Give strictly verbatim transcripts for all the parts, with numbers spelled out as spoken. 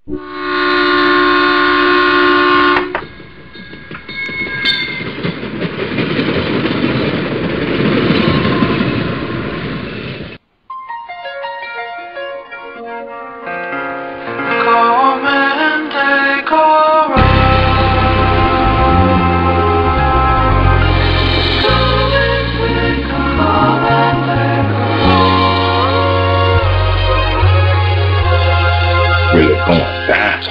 Really going down.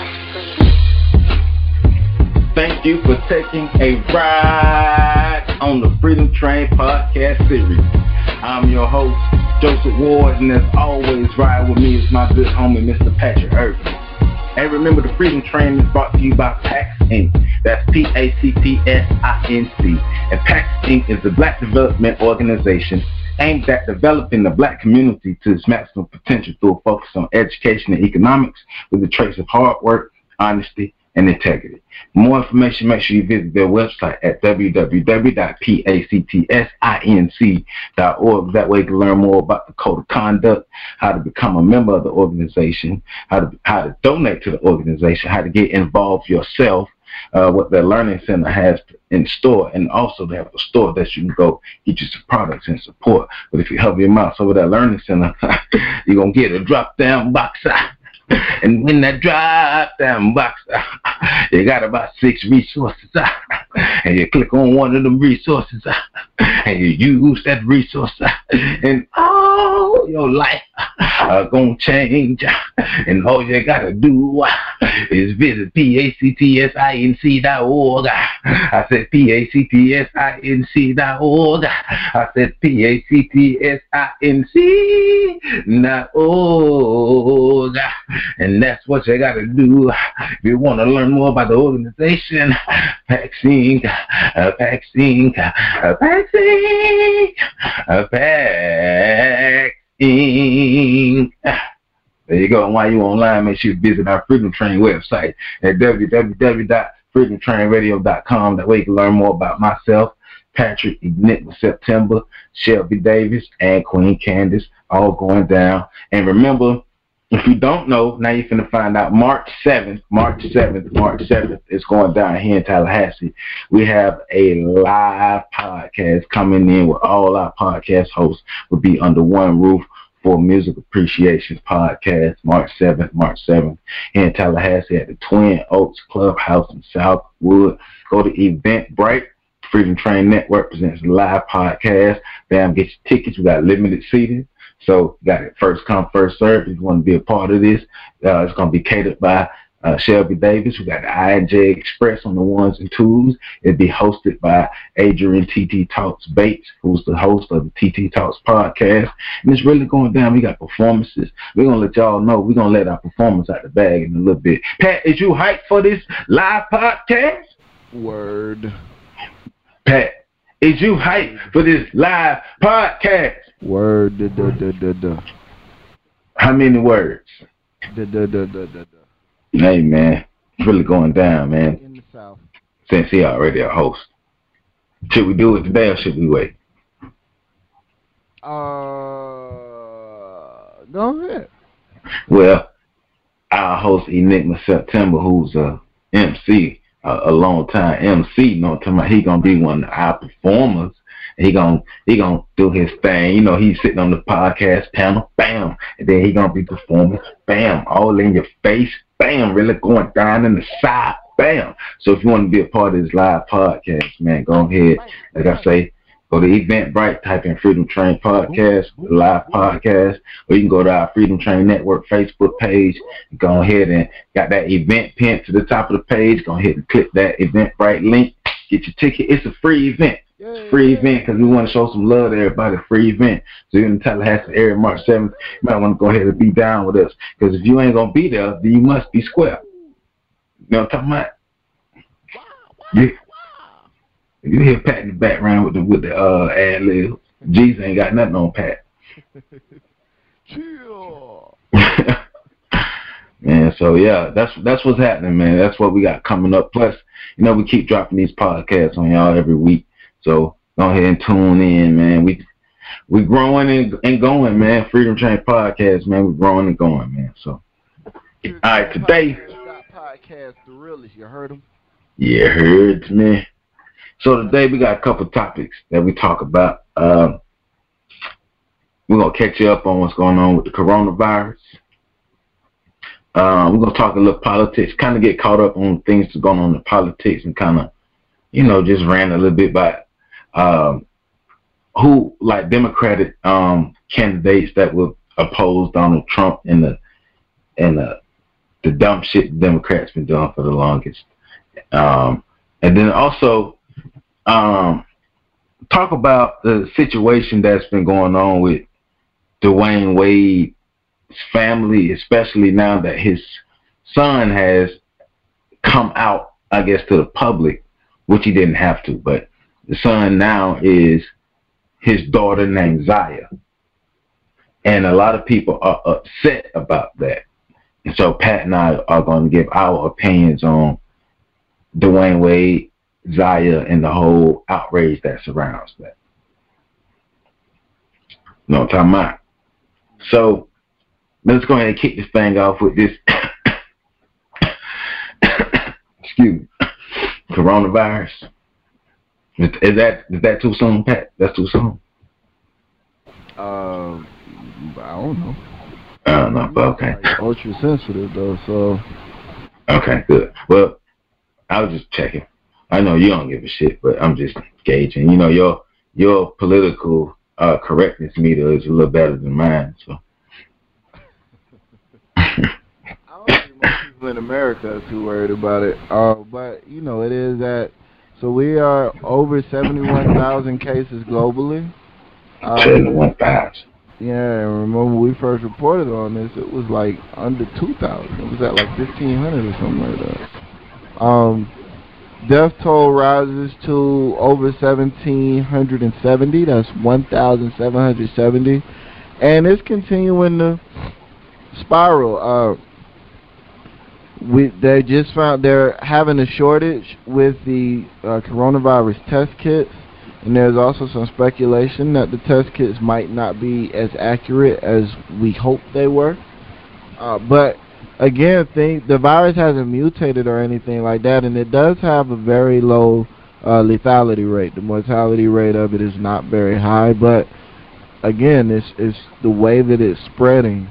Thank you for taking a ride on the Freedom Train podcast series. I'm your host, Joseph Ward, and as always, ride with me is my good homie, Mister Patrick Irvin. And remember, the Freedom Train is brought to you by PAX Incorporated. That's P A C T S I N C. And PAX Incorporated is the Black Development Organization aimed at developing the Black community to its maximum potential through a focus on education and economics with the traits of hard work, honesty, and integrity. For more information, make sure you visit their website at w w w dot pactsinc dot org. That way you can learn more about the code of conduct, how to become a member of the organization, how to how to donate to the organization, how to get involved yourself, uh, what their learning center has in store, and also they have a store that you can go get you some products and support. But if you help your mouse over that learning center, you're going to get a drop-down box. And when that drop down box, you got about six resources, and you click on one of them resources, and you use that resource, and all your life are gonna change. And all you gotta do is visit P A C T S I N C dot org. I said P A C T S I N C dot org. I said P A C T S I N C dot org. And that's what you gotta do if you want to learn more about the organization. PAX Incorporated, uh, PAX Incorporated, uh, PAX Incorporated, uh, PAX Incorporated. There you go. And while you're online, make sure you visit our Freedom Train website at w w w dot freedom train radio dot com. That way you can learn more about myself, Patrick, Enigma September, Shelby Davis, and Queen Candace, all going down. And remember, if you don't know, now you're finna find out. March seventh, March seventh, March seventh is going down here in Tallahassee. We have a live podcast coming in with all our podcast hosts will be under one roof for Music Appreciation Podcast, March seventh, March seventh, here in Tallahassee at the Twin Oaks Clubhouse in Southwood. Go to Eventbrite. Freedom Train Network presents a live podcast. Bam, get your tickets. We got limited seating. So you got it first come, first serve. If you want to be a part of this, uh, it's going to be catered by uh, Shelby Davis. We got the I N J Express on the ones and twos. It'll be hosted by Adrian T T Talks Bates, who's the host of the T T Talks podcast. And it's really going down. We got performances. We're going to let y'all know. We're going to let our performance out the bag in a little bit. Pat, is you hyped for this live podcast? Word. Pat, is you hyped for this live podcast? Word. Da, da, da, da, da. How many words? Da, da, da, da, da, da. Hey, man. It's really going down, man. In the South. Since he already a host. Should we do it today or should we wait? Uh, go ahead. Well, our host, Enigma September, who's a M C, a, a long time M C, you know what I'm talking about? He gonna be one of our performers. He gonna he gonna do his thing. You know, he's sitting on the podcast panel, bam, and then he gonna be performing, bam, all in your face, bam, really going down in the side, bam. So if you want to be a part of this live podcast, man, go ahead. Like I say, go to Eventbrite, type in Freedom Train Podcast, live podcast, or you can go to our Freedom Train Network Facebook page. Go ahead and got that event pinned to the top of the page. Go ahead and click that Eventbrite link. Get your ticket. It's a free event. Free event because we want to show some love to everybody. Free event. So you're in the Tallahassee area March seventh. You might want to go ahead and be down with us because if you ain't going to be there, then you must be square. You know what I'm talking about? You, you hear Pat in the background with the with the uh, ad libs. G's ain't got nothing on Pat. Chill. Man, so yeah, that's that's what's happening, man. That's what we got coming up. Plus, you know, we keep dropping these podcasts on y'all every week. So go ahead and tune in, man. We we growing and, and going, man. Freedom Train Podcast, man. We're growing and going, man. So All right, today. Podcast The Realest, you heard him? Yeah, heard me. So today we got a couple topics that we talk about. Uh, we're gonna catch you up on what's going on with the coronavirus. Um, we're gonna talk a little politics, kind of get caught up on things that's going on in politics, and kind of, you know, just ran a little bit by um, who like Democratic um, candidates that would oppose Donald Trump and the and the the dumb shit the Democrats been doing for the longest. Um, and then also um, talk about the situation that's been going on with Dwayne Wade's family, especially now that his son has come out, I guess, to the public, which he didn't have to, but the son now is his daughter named Zaya. And a lot of people are upset about that. And so Pat and I are going to give our opinions on Dwayne Wade, Zaya, and the whole outrage that surrounds that. You know what I'm talking about? So let's go ahead and kick this thing off with this excuse me, coronavirus. Is, is that is that too soon, Pat? That's too soon. Um, I don't know. I don't know, but okay. Like ultra sensitive though, so. Okay, good. Well, I was just checking. I know you don't give a shit, but I'm just gauging. You know, your your political uh, correctness meter is a little better than mine, so. I don't think most people in America are too worried about it. Uh, but you know, it is that. So we are over seventy-one thousand cases globally. Um, seventy-one thousand. Yeah, and remember when we first reported on this, it was like under two thousand. It was at like fifteen hundred or something like that. Um, death toll rises to over one thousand seven hundred seventy. That's one thousand seven hundred seventy. And it's continuing to spiral. Uh, we They just found they're having a shortage with the uh, coronavirus test kits. And there's also some speculation that the test kits might not be as accurate as we hoped they were. Uh, but again, think the virus hasn't mutated or anything like that, and it does have a very low uh, lethality rate. The mortality rate of it is not very high, but again, it's, it's the way that it's spreading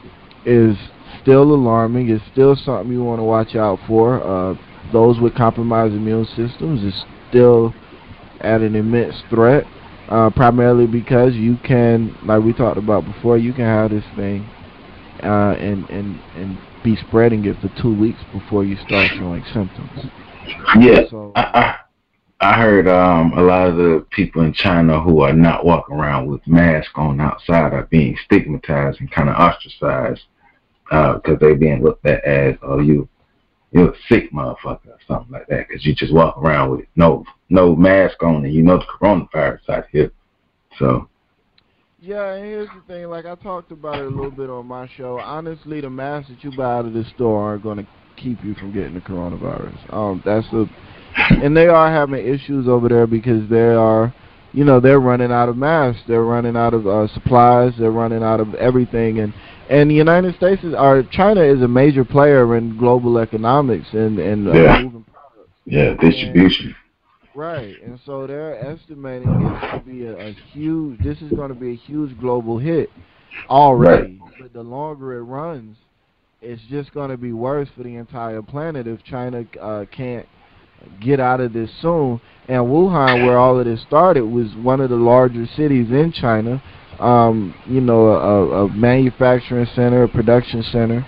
is still alarming. It's still something you want to watch out for. Uh, those with compromised immune systems is still at an immense threat, uh, primarily because you can, like we talked about before, you can have this thing uh, and, and, and be spreading it for two weeks before you start showing symptoms. Yeah, so, I, I, I heard um, a lot of the people in China who are not walking around with masks on outside are being stigmatized and kind of ostracized because uh, they're being looked at as, oh, you you're a sick motherfucker or something like that, because you just walk around with no no mask on and you know the coronavirus out here. So. Yeah, and here's the thing. Like I talked about it a little bit on my show. Honestly, the masks that you buy out of the store aren't going to keep you from getting the coronavirus. Um, that's a, and they are having issues over there because they are, you know, they're running out of masks. They're running out of uh, supplies. They're running out of everything, and. And the United States is, or China is a major player in global economics and, and uh, yeah. moving products. Yeah, distribution. And, right, and so they're estimating it's going to be a, a huge, this is going to be a huge global hit already. Right. But the longer it runs, it's just going to be worse for the entire planet if China uh, can't get out of this soon. And Wuhan, where all of this started, was one of the larger cities in China. Um, you know, a, a manufacturing center, a production center.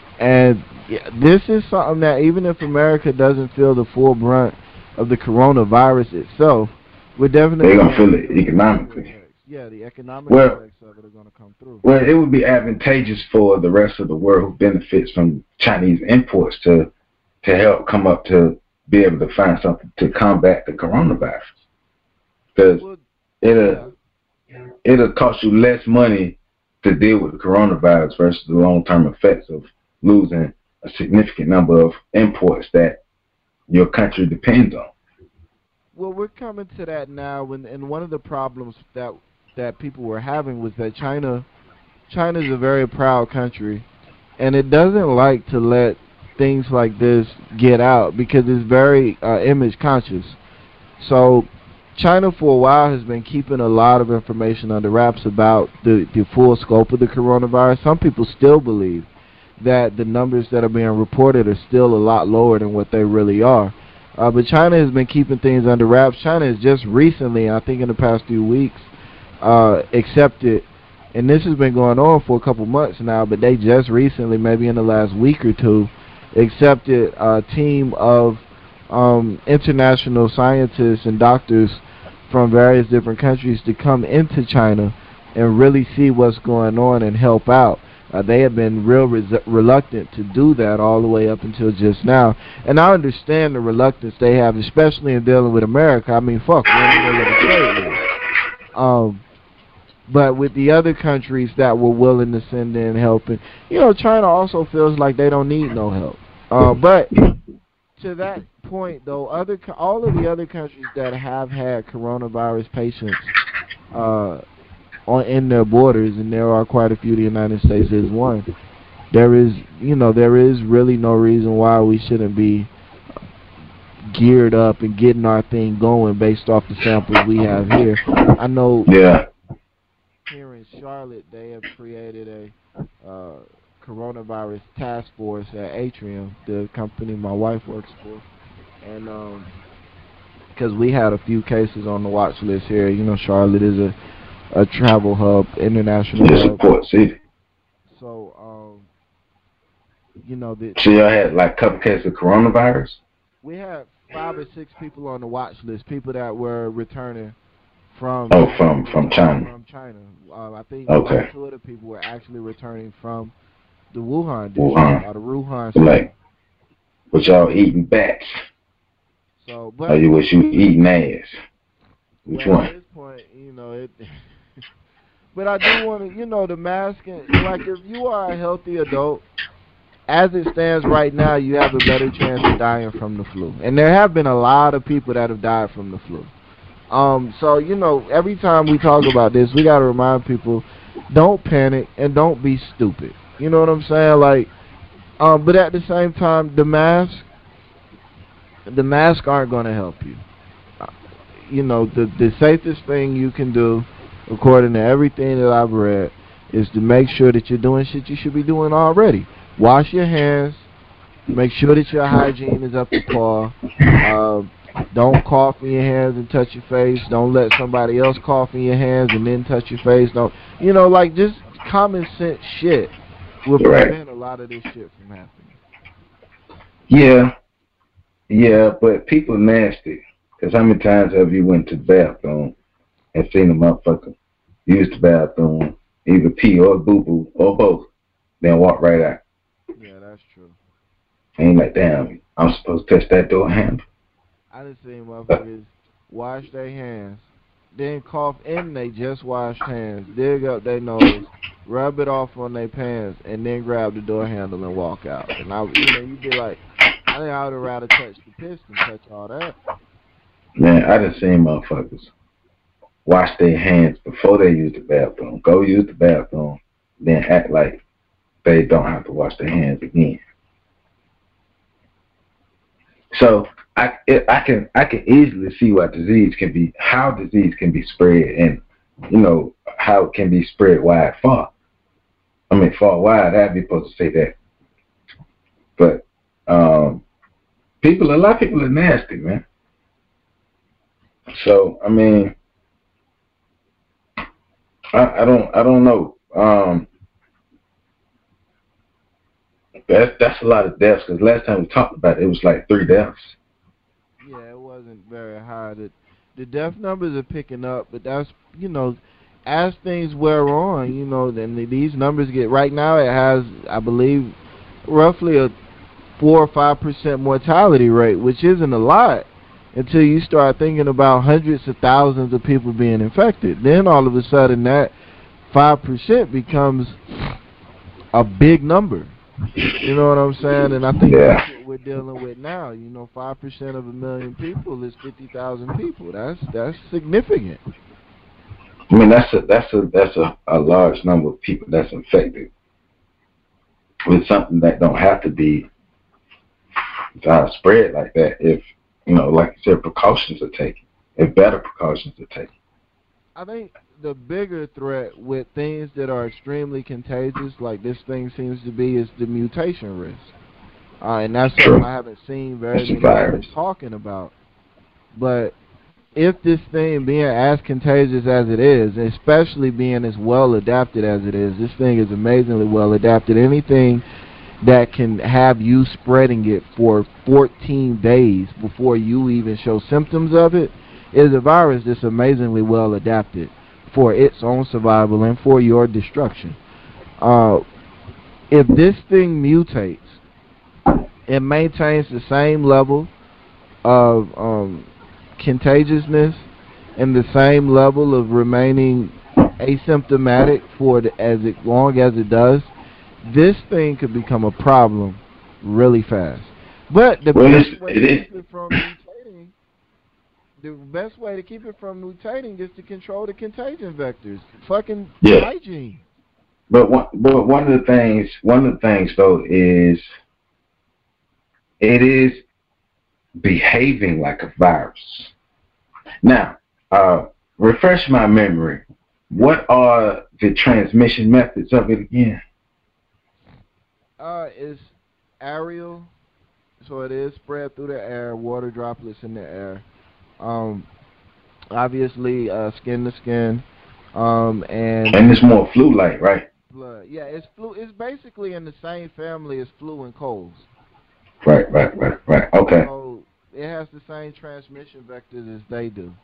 And this is something that even if America doesn't feel the full brunt of the coronavirus itself, we're definitely... They're going to feel it economically. Yeah, the economic well, effects of it are going to come through. Well, it would be advantageous for the rest of the world who benefits from Chinese imports to, to help come up to be able to find something to combat the coronavirus. Because well, it'll... Yeah. It'll cost you less money to deal with the coronavirus versus the long-term effects of losing a significant number of imports that your country depends on. Well, we're coming to that now, when, and one of the problems that that people were having was that China, China is a very proud country, and it doesn't like to let things like this get out because it's very uh, image conscious. So China for a while has been keeping a lot of information under wraps about the, the full scope of the coronavirus. Some people still believe that the numbers that are being reported are still a lot lower than what they really are. Uh, but China has been keeping things under wraps. China has just recently, I think in the past few weeks, uh, accepted, and this has been going on for a couple months now, but they just recently, maybe in the last week or two, accepted a team of um, international scientists and doctors from various different countries to come into China and really see what's going on and help out. Uh, they have been real reluctant to do that all the way up until just now. And I understand the reluctance they have, especially in dealing with America. I mean, fuck, we're in the middle of a trade war. Um, but with the other countries that were willing to send in help, and, you know, China also feels like they don't need no help. Uh, but to that point, though, other co all of the other countries that have had coronavirus patients uh, on in their borders, and there are quite a few, the United States is one, there is, you know, there is really no reason why we shouldn't be geared up and getting our thing going based off the samples we have here. I know yeah. here in Charlotte, they have created a uh, coronavirus task force at Atrium, the company my wife works for, and um, because we had a few cases on the watch list here. You know, Charlotte is a a travel hub, international Yes, hub. of course. See. So, um, you know, the, so y'all had like a couple cases of coronavirus? We had five or six people on the watch list, people that were returning from oh from from China. From China, uh, I think okay. two of the people were actually returning from the Wuhan district, Wuhan. or the Wuhan. So like, but y'all eating bats? So, but or you was you eating ass? Which well, one? At this point, you know it. But I do want to, you know, the mask, and, like if you are a healthy adult, as it stands right now, you have a better chance of dying from the flu. And there have been a lot of people that have died from the flu. Um, so, you know, every time we talk about this, we got to remind people, don't panic and don't be stupid. You know what I'm saying? Like, um, but at the same time, the mask, the mask aren't going to help you. You know, the, the safest thing you can do, according to everything that I've read, is to make sure that you're doing shit you should be doing already. Wash your hands. Make sure that your hygiene is up to par. Uh, don't cough in your hands and touch your face. Don't let somebody else cough in your hands and then touch your face. Don't, you know, like just common sense shit will prevent a lot of this shit from happening. Yeah, yeah, but people nasty. Because how many times have you went to the bathroom and seen a motherfucker use the bathroom, either pee or boo-boo or both, then walk right out? Yeah, that's true. Ain't like, damn, I'm supposed to touch that door handle. I done seen motherfuckers wash their hands, then cough in they just washed hands, dig up their nose, rub it off on their pants, and then grab the door handle and walk out. And I, you know, you'd be like, I think I would rather touch the piss than touch all that. Man, I done seen motherfuckers wash their hands before they use the bathroom. Go use the bathroom, then act like they don't have to wash their hands again. So I it, I can I can easily see why disease can be how disease can be spread, and you know how it can be spread wide far. I mean far wide. I'd be supposed to say that, but um, people a lot of people are nasty, man. So I mean, I, I don't I don't know. Um, that's that's a lot of deaths, because last time we talked about it, it was like three deaths. Yeah, it wasn't very high. The, the death numbers are picking up, but that's, you know, as things wear on, you know, then these numbers get, right now it has, I believe, roughly a four or five percent mortality rate, which isn't a lot until you start thinking about hundreds of thousands of people being infected. Then all of a sudden that five percent becomes a big number. You know what I'm saying? And I think yeah. that's what we're dealing with now. You know, five percent of a million people is fifty thousand people. That's that's significant. I mean, that's a that's a that's a, a large number of people that's infected. with something that don't have to be uh, spread like that. If you know, like you said, precautions are taken. If better precautions are taken. I think the bigger threat with things that are extremely contagious, like this thing seems to be, is the mutation risk. Uh, and that's something True. I haven't seen very It's a many people virus. talking about. But if this thing being as contagious as it is, especially being as well adapted as it is, this thing is amazingly well adapted. Anything that can have you spreading it for fourteen days before you even show symptoms of it is a virus that's amazingly well adapted for its own survival and for your destruction. Uh, if this thing mutates, it maintains the same level of um, contagiousness and the same level of remaining asymptomatic for the, as it, long as it does, this thing could become a problem really fast. But the Well, best it's, way it to is. keep it from mutating, the best way to keep it from mutating is to control the contagion vectors. Fucking Yeah. hygiene. But one, but one of the things, one of the things though is, it is behaving like a virus. Now, uh, refresh my memory. What are the transmission methods of it again? Uh, it's aerial, so it is spread through the air, water droplets in the air. Um, obviously, uh, skin to skin, um, and And it's more flu-like, right? blood. Yeah, it's flu. It's basically in the same family as flu and colds. Right, right, right, right. Okay. So it has the same transmission vectors as they do.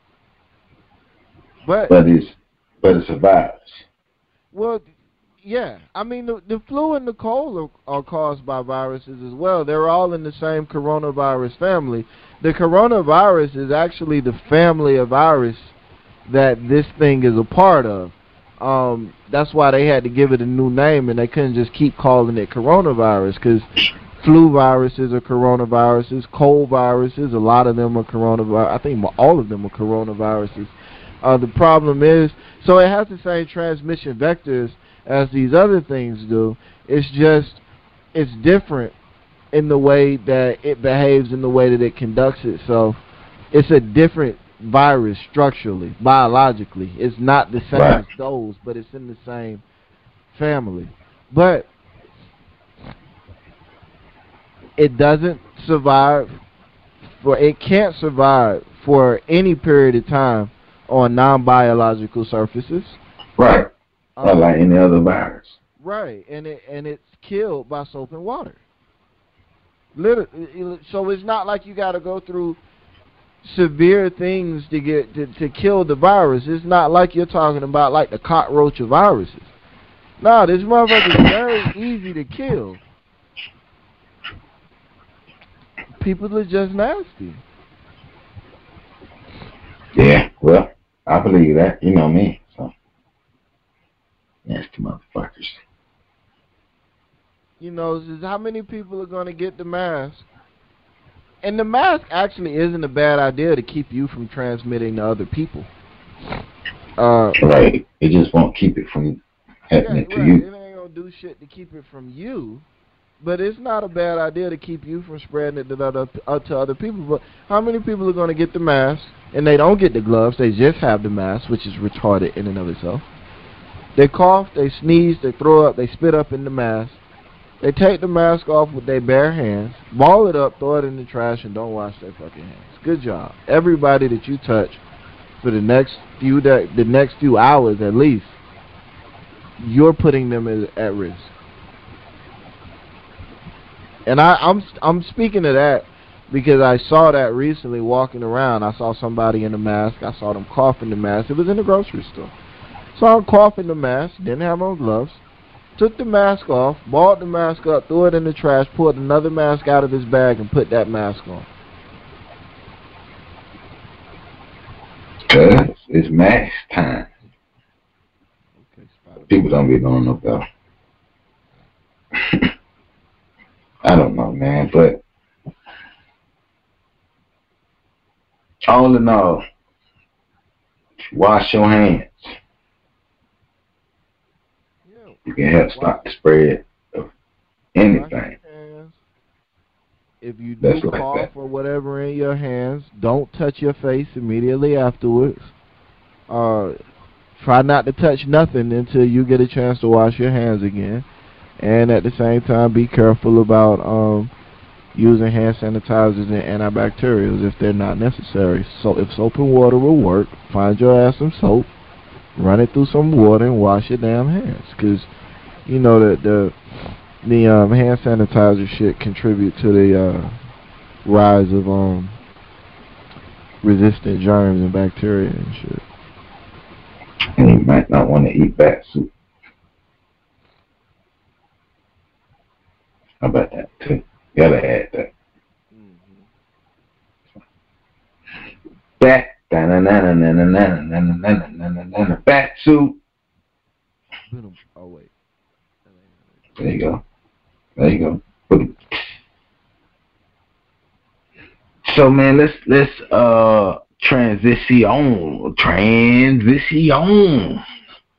But But it's but it's a virus. well, yeah. I mean, the, the flu and the cold are, are caused by viruses as well. They're all in the same coronavirus family. The coronavirus is actually the family of virus that this thing is a part of. Um, that's why they had to give it a new name, and they couldn't just keep calling it coronavirus, because flu viruses are coronaviruses, cold viruses, a lot of them are coronavirus. I think all of them are coronaviruses. Uh, the problem is, so it has the same transmission vectors as these other things do. It's just, it's different in the way that it behaves, in the way that it conducts itself. It's a different virus structurally, biologically. It's not the same Right. as those, but it's in the same family. But it doesn't survive, for it can't survive for any period of time on non-biological surfaces. Right. Um, Not like any other virus. Right, and it and it's killed by soap and water. Literally, so it's not like you got to go through severe things to get to, to kill the virus. It's not like you're talking about like the cockroach of viruses. No, this motherfucker is very easy to kill. People are just nasty. Yeah, well, I believe that. You know me, so nasty motherfuckers. You know, is how many people are going to get the mask? And the mask actually isn't a bad idea to keep you from transmitting to other people. Uh, Right. It just won't keep it from happening yeah, to right. you. It ain't going to do shit to keep it from you. But it's not a bad idea to keep you from spreading it to other, uh, to other people. But how many people are going to get the mask and they don't get the gloves? They just have the mask, which is retarded in and of itself. They cough, they sneeze, they throw up, they spit up in the mask. They take the mask off with their bare hands, ball it up, throw it in the trash, and don't wash their fucking hands. Good job. Everybody that you touch for the next few da- the next few hours at least, you're putting them at, at risk. And I, I'm I'm speaking of that because I saw that recently walking around. I saw somebody in a mask. I saw them coughing the mask. It was in the grocery store. Saw them coughing the mask. Didn't have on gloves. Took the mask off, balled the mask up, threw it in the trash, pulled another mask out of his bag, and put that mask on. Cause it's mask time. Okay, Spider. People don't be knowing no better. I don't know, man, but all in all, wash your hands. Yeah. You can help stop the spread of anything. If you do That's like cough that. or whatever in your hands, don't touch your face immediately afterwards. Uh, try not to touch nothing until you get a chance to wash your hands again. And at the same time, be careful about um, using hand sanitizers and antibacterials if they're not necessary. So if soap and water will work, find your ass some soap, run it through some water, and wash your damn hands. Because, you know, the, the, the um, hand sanitizer shit contribute to the uh, rise of um, resistant germs and bacteria and shit. And you might not want to eat bat soup. How about that too? Gotta add that. Mm-hmm. Bat, na na na na na na na na na na na bat soup. Oh wait. There you go. There you go. So man, let's let's uh transition transition.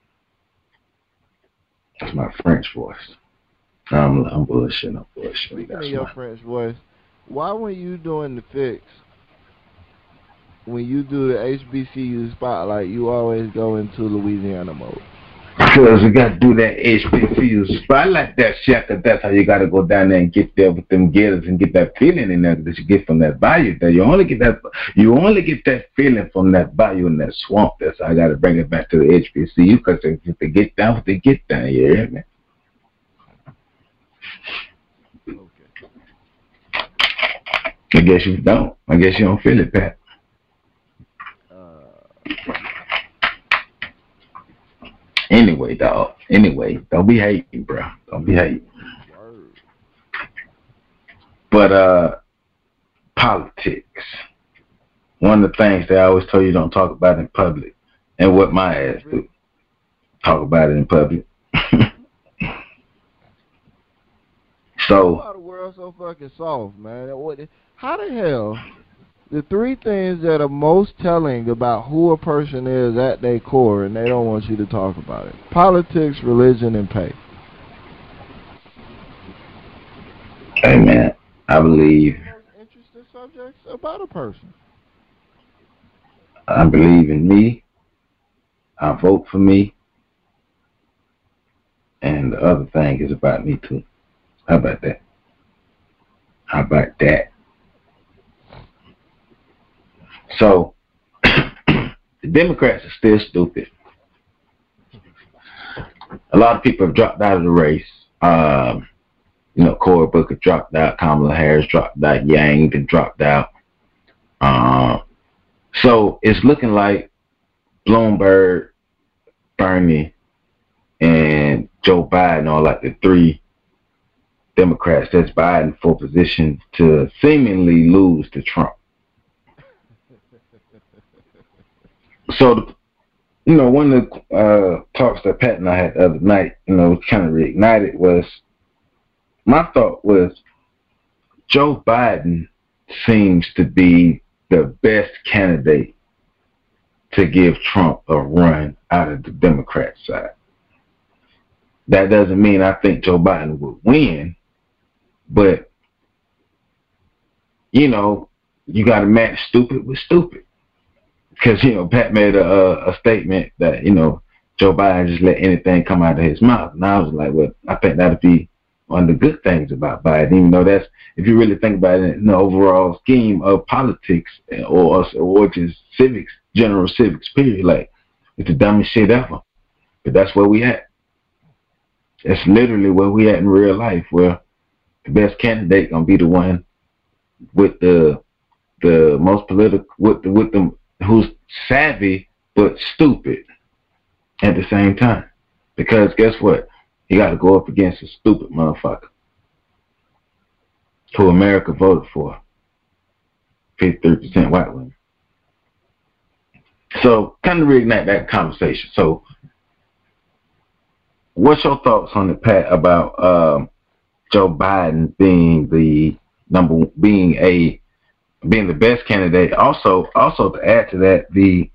That's my French voice. I'm I'm bullshitting. I'm bullshitting. Speaking of your French voice, why when you doing the fix, when you do the H B C U spotlight, you always go into Louisiana mode? Because you got to do that H B C U spotlight, that shit. Cause that's how you got to go down there and get there with them getters and get that feeling in there that you get from that bayou. That you only get that you only get that feeling from that bayou and that swamp. That's how I got to bring it back to the H B C U because if they get down, if they get down, you hear me? I guess you don't. I guess you don't feel it, Pat. Uh, anyway, dog. Anyway, don't be hating, bro. Don't be hating. But uh, politics. One of the things that I always tell you don't talk about in public, and what my ass do, talk about it in public. So. Why the world so fucking soft, man? What? How the hell, the three things that are most telling about who a person is at their core, and they don't want you to talk about it: politics, religion, and pay. Hey man, I believe. Most interesting subjects about a person. I believe in me. I vote for me. And the other thing is about me too. How about that? How about that? So, the Democrats are still stupid. A lot of people have dropped out of the race. Um, you know, Cory Booker dropped out. Kamala Harris dropped out. Yang then dropped out. Um, so, it's looking like Bloomberg, Bernie, and Joe Biden are like the three Democrats that's Biden for position to seemingly lose to Trump. So, the, you know, one of the uh, talks that Pat and I had the other night, you know, kind of reignited was, my thought was, Joe Biden seems to be the best candidate to give Trump a run out of the Democrat side. That doesn't mean I think Joe Biden would win, but, you know, you got to match stupid with stupid. Because, you know, Pat made a, a statement that, you know, Joe Biden just let anything come out of his mouth. And I was like, well, I think that would be one of the good things about Biden, even though that's, if you really think about it in the overall scheme of politics or, or just civics, general civics, period, like, it's the dumbest shit ever. But that's where we at. It's literally where we at in real life, where the best candidate gonna be the one with the the most political, with the, with the who's savvy but stupid at the same time. Because guess what? You got to go up against a stupid motherfucker who America voted for. fifty-three percent white women. So, kind of reignite that conversation. So, what's your thoughts on it, Pat, about um, Joe Biden being the number, being a, being the best candidate? Also, also to add to that, the,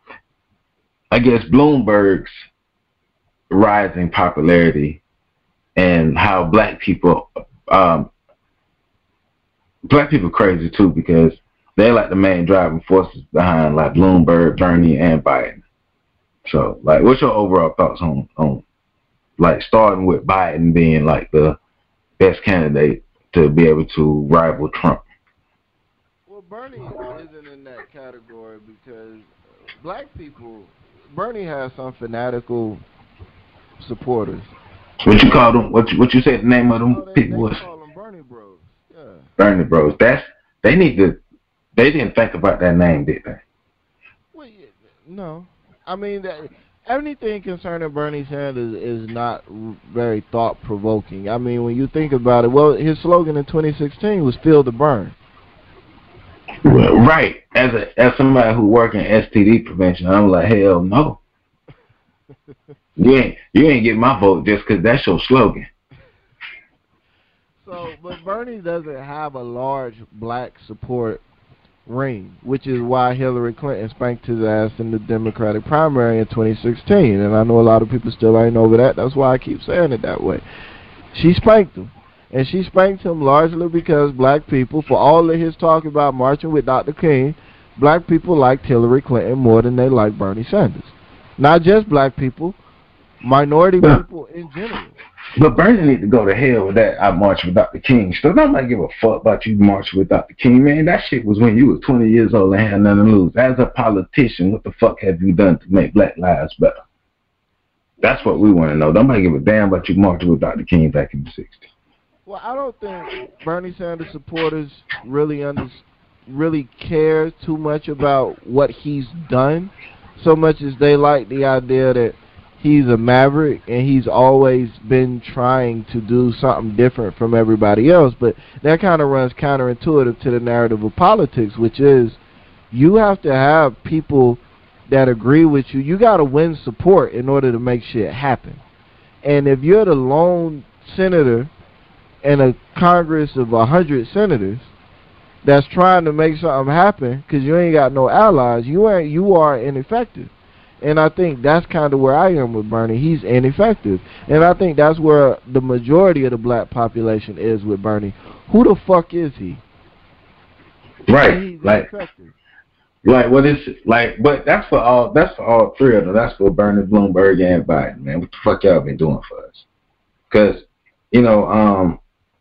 I guess Bloomberg's rising popularity and how black people, um, black people crazy too because they're like the main driving forces behind like Bloomberg, Bernie, and Biden. So, like, what's your overall thoughts on on like starting with Biden being like the best candidate to be able to rival Trump? Well, Bernie isn't in that category because black people, Bernie has some fanatical supporters. What you call them? What you, what you said the name of them oh, they, people they was? call them Bernie Bros. Yeah. Bernie Bros. That's they need to. They didn't think about that name, did they? Well, yeah, no. I mean, that, anything concerning Bernie Sanders is not very thought-provoking. I mean, when you think about it, well, his slogan in twenty sixteen was "Feel the Burn." Well, right. As a as somebody who work in S T D prevention, I'm like, hell no. you ain't you ain't get my vote just because that's your slogan. So, but Bernie doesn't have a large black support ring, which is why Hillary Clinton spanked his ass in the Democratic primary in twenty sixteen. And I know a lot of people still ain't over that. That's why I keep saying it that way. She spanked him. And she spanked him largely because black people, for all of his talk about marching with Doctor King, black people liked Hillary Clinton more than they liked Bernie Sanders. Not just black people, minority but, people in general. But Bernie need to go to hell with that I march with Doctor King. So nobody give a fuck about you marching with Doctor King, man. That shit was when you was twenty years old and had nothing to lose. As a politician, what the fuck have you done to make black lives better? That's what we want to know. Nobody give a damn about you marching with Doctor King back in the sixties. Well, I don't think Bernie Sanders supporters really under, really care too much about what he's done, so much as they like the idea that he's a maverick and he's always been trying to do something different from everybody else. But that kind of runs counterintuitive to the narrative of politics, which is you have to have people that agree with you. You got to win support in order to make shit happen. And if you're the lone senator in a Congress of a hundred senators that's trying to make something happen because you ain't got no allies, you ain't you are ineffective. And I think that's kind of where I am with Bernie. He's ineffective. And I think that's where the majority of the black population is with Bernie. Who the fuck is he? Right. He's like, ineffective. Like, what is it? Like, but that's for all, that's for all three of them. That's for Bernie, Bloomberg, and Biden, man. What the fuck y'all been doing for us? Because, you know, um,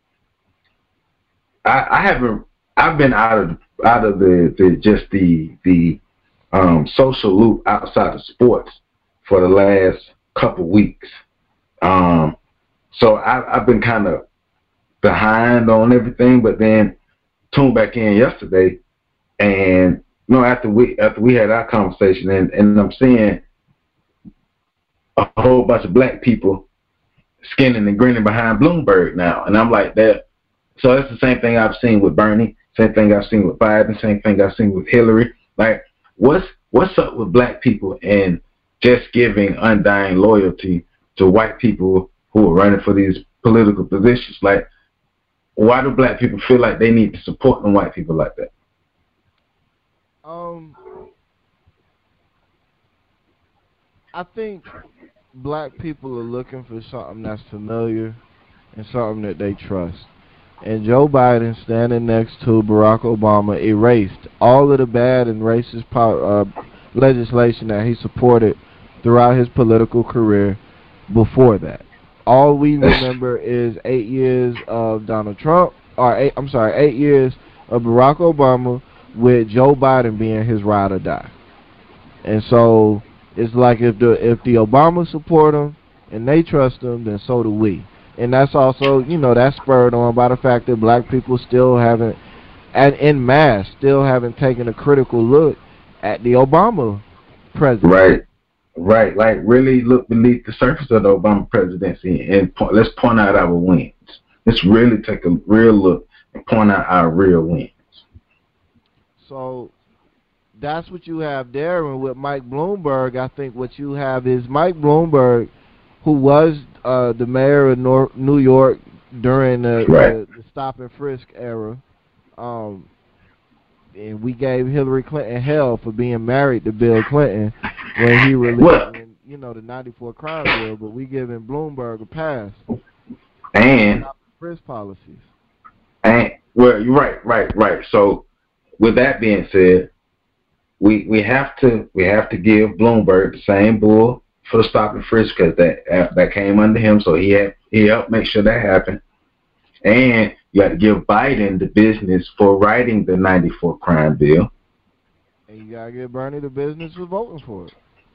I, I haven't, I've been out of, out of the, the just the, the, Um, social loop outside of sports for the last couple weeks. Um, so I, I've been kind of behind on everything, but then tuned back in yesterday, and you know, after we after we had our conversation, and, and I'm seeing a whole bunch of black people skinning and grinning behind Bloomberg now, and I'm like that. So that's the same thing I've seen with Bernie, same thing I've seen with Biden, same thing I've seen with Hillary. Like, What's what's up with black people and just giving undying loyalty to white people who are running for these political positions? Like, why do black people feel like they need to support them white people like that? Um, I think black people are looking for something that's familiar and something that they trust. And Joe Biden, standing next to Barack Obama, erased all of the bad and racist uh, legislation that he supported throughout his political career before that. All we remember is eight years of Donald Trump, or eight, I'm sorry, eight years of Barack Obama with Joe Biden being his ride or die. And so it's like if the if the Obamas support him and they trust him, then so do we. And that's also, you know, that's spurred on by the fact that black people still haven't, and en masse, still haven't taken a critical look at the Obama presidency. Right, right. Like, really look beneath the surface of the Obama presidency and point, let's point out our wins. Let's really take a real look and point out our real wins. So that's what you have there. And with Mike Bloomberg, I think what you have is Mike Bloomberg, who was uh, the mayor of Nor New York during the, right. the, the stop and frisk era. Um, and we gave Hillary Clinton hell for being married to Bill Clinton when he released, when, you know, the ninety-four crime bill, but we giving Bloomberg a pass. Frisk policies. And well, you're right, right, right. So, with that being said, we we have to we have to give Bloomberg the same bull for the stop and frisk because that that came under him. So he had he helped make sure that happened. And you got to give Biden the business for writing the ninety-four crime bill. And you got to give Bernie the business for voting for it.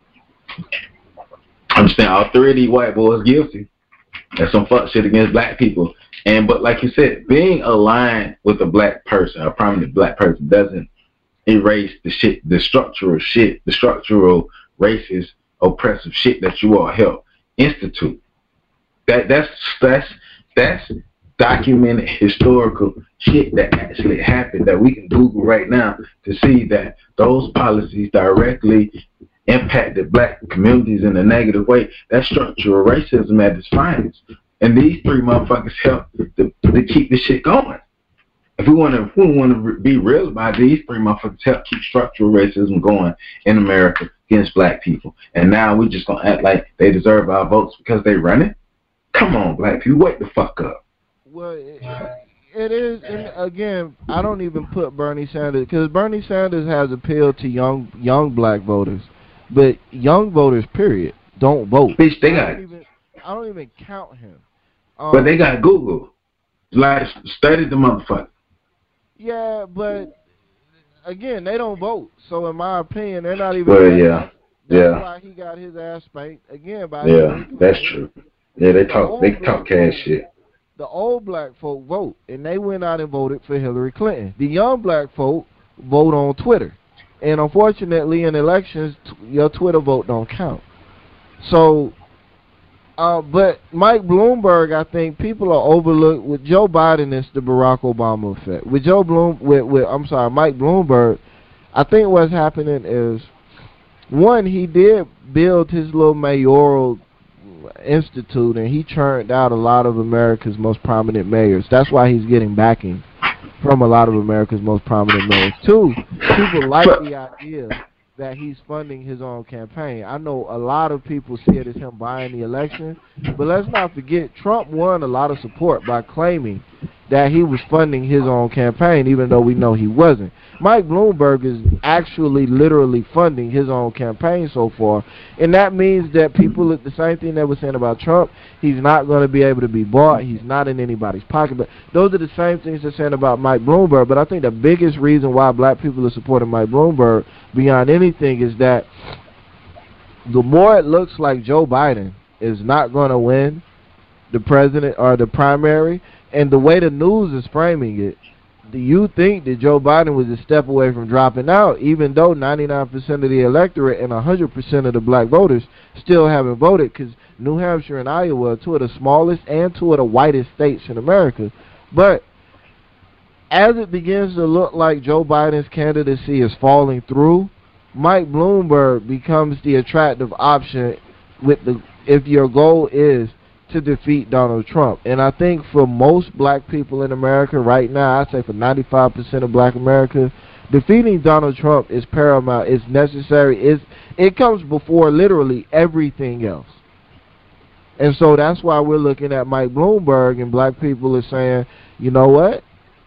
I'm saying all three of these white boys guilty. That's some fuck shit against black people. And but like you said, being aligned with a black person, a prominent black person, doesn't erase the shit, the structural shit, the structural racist, oppressive shit that you all help institute. That that's that's that's documented historical shit that actually happened that we can Google right now to see that those policies directly impacted black communities in a negative way. That's structural racism at its finest. And these three motherfuckers help to, to keep this shit going. If we want to, if we want to be real about it, these three motherfuckers help keep structural racism going in America against black people. And now we just gonna act like they deserve our votes because they run it? Come on, black people, wake the fuck up. Well, it, it is, and again, I don't even put Bernie Sanders, because Bernie Sanders has appealed to young young black voters, but young voters, period, don't vote. Bitch, they got. I don't even, I don't even count him. Um, but they got Google. Like, study the motherfucker. Yeah, but again, they don't vote. So in my opinion, they're not even. Well, yeah, that's yeah. why he got his ass spanked again by. Yeah, that's true. Yeah, they talk. They talk cash shit. The old black folk vote, and they went out and voted for Hillary Clinton. The young black folk vote on Twitter, and unfortunately, in elections, t your Twitter vote don't count. So, uh, but Mike Bloomberg, I think people are overlooked. With Joe Biden, it's the Barack Obama effect. With Joe Bloom, with, with I'm sorry, Mike Bloomberg, I think what's happening is, one, he did build his little mayoral institute, and he churned out a lot of America's most prominent mayors. That's why he's getting backing from a lot of America's most prominent mayors. Two, people like the idea that he's funding his own campaign. I know a lot of people see it as him buying the election, but let's not forget Trump won a lot of support by claiming that he was funding his own campaign, even though we know he wasn't. Mike Bloomberg is actually literally funding his own campaign so far, and that means that people, the same thing that we're saying about Trump, he's not going to be able to be bought, he's not in anybody's pocket, but those are the same things they're saying about Mike Bloomberg. But I think the biggest reason why black people are supporting Mike Bloomberg beyond anything is that the more it looks like Joe Biden is not going to win the president or the primary, and the way the news is framing it, do you think that Joe Biden was a step away from dropping out, even though ninety-nine percent of the electorate and one hundred percent of the black voters still haven't voted? Because New Hampshire and Iowa are two of the smallest and two of the whitest states in America. But as it begins to look like Joe Biden's candidacy is falling through, Mike Bloomberg becomes the attractive option with the if your goal is to defeat Donald Trump. And I think for most black people in America right now, I say for ninety-five percent of black America, defeating Donald Trump is paramount, it's necessary, it's, it comes before literally everything else. And so that's why we're looking at Mike Bloomberg, and black people are saying, you know what?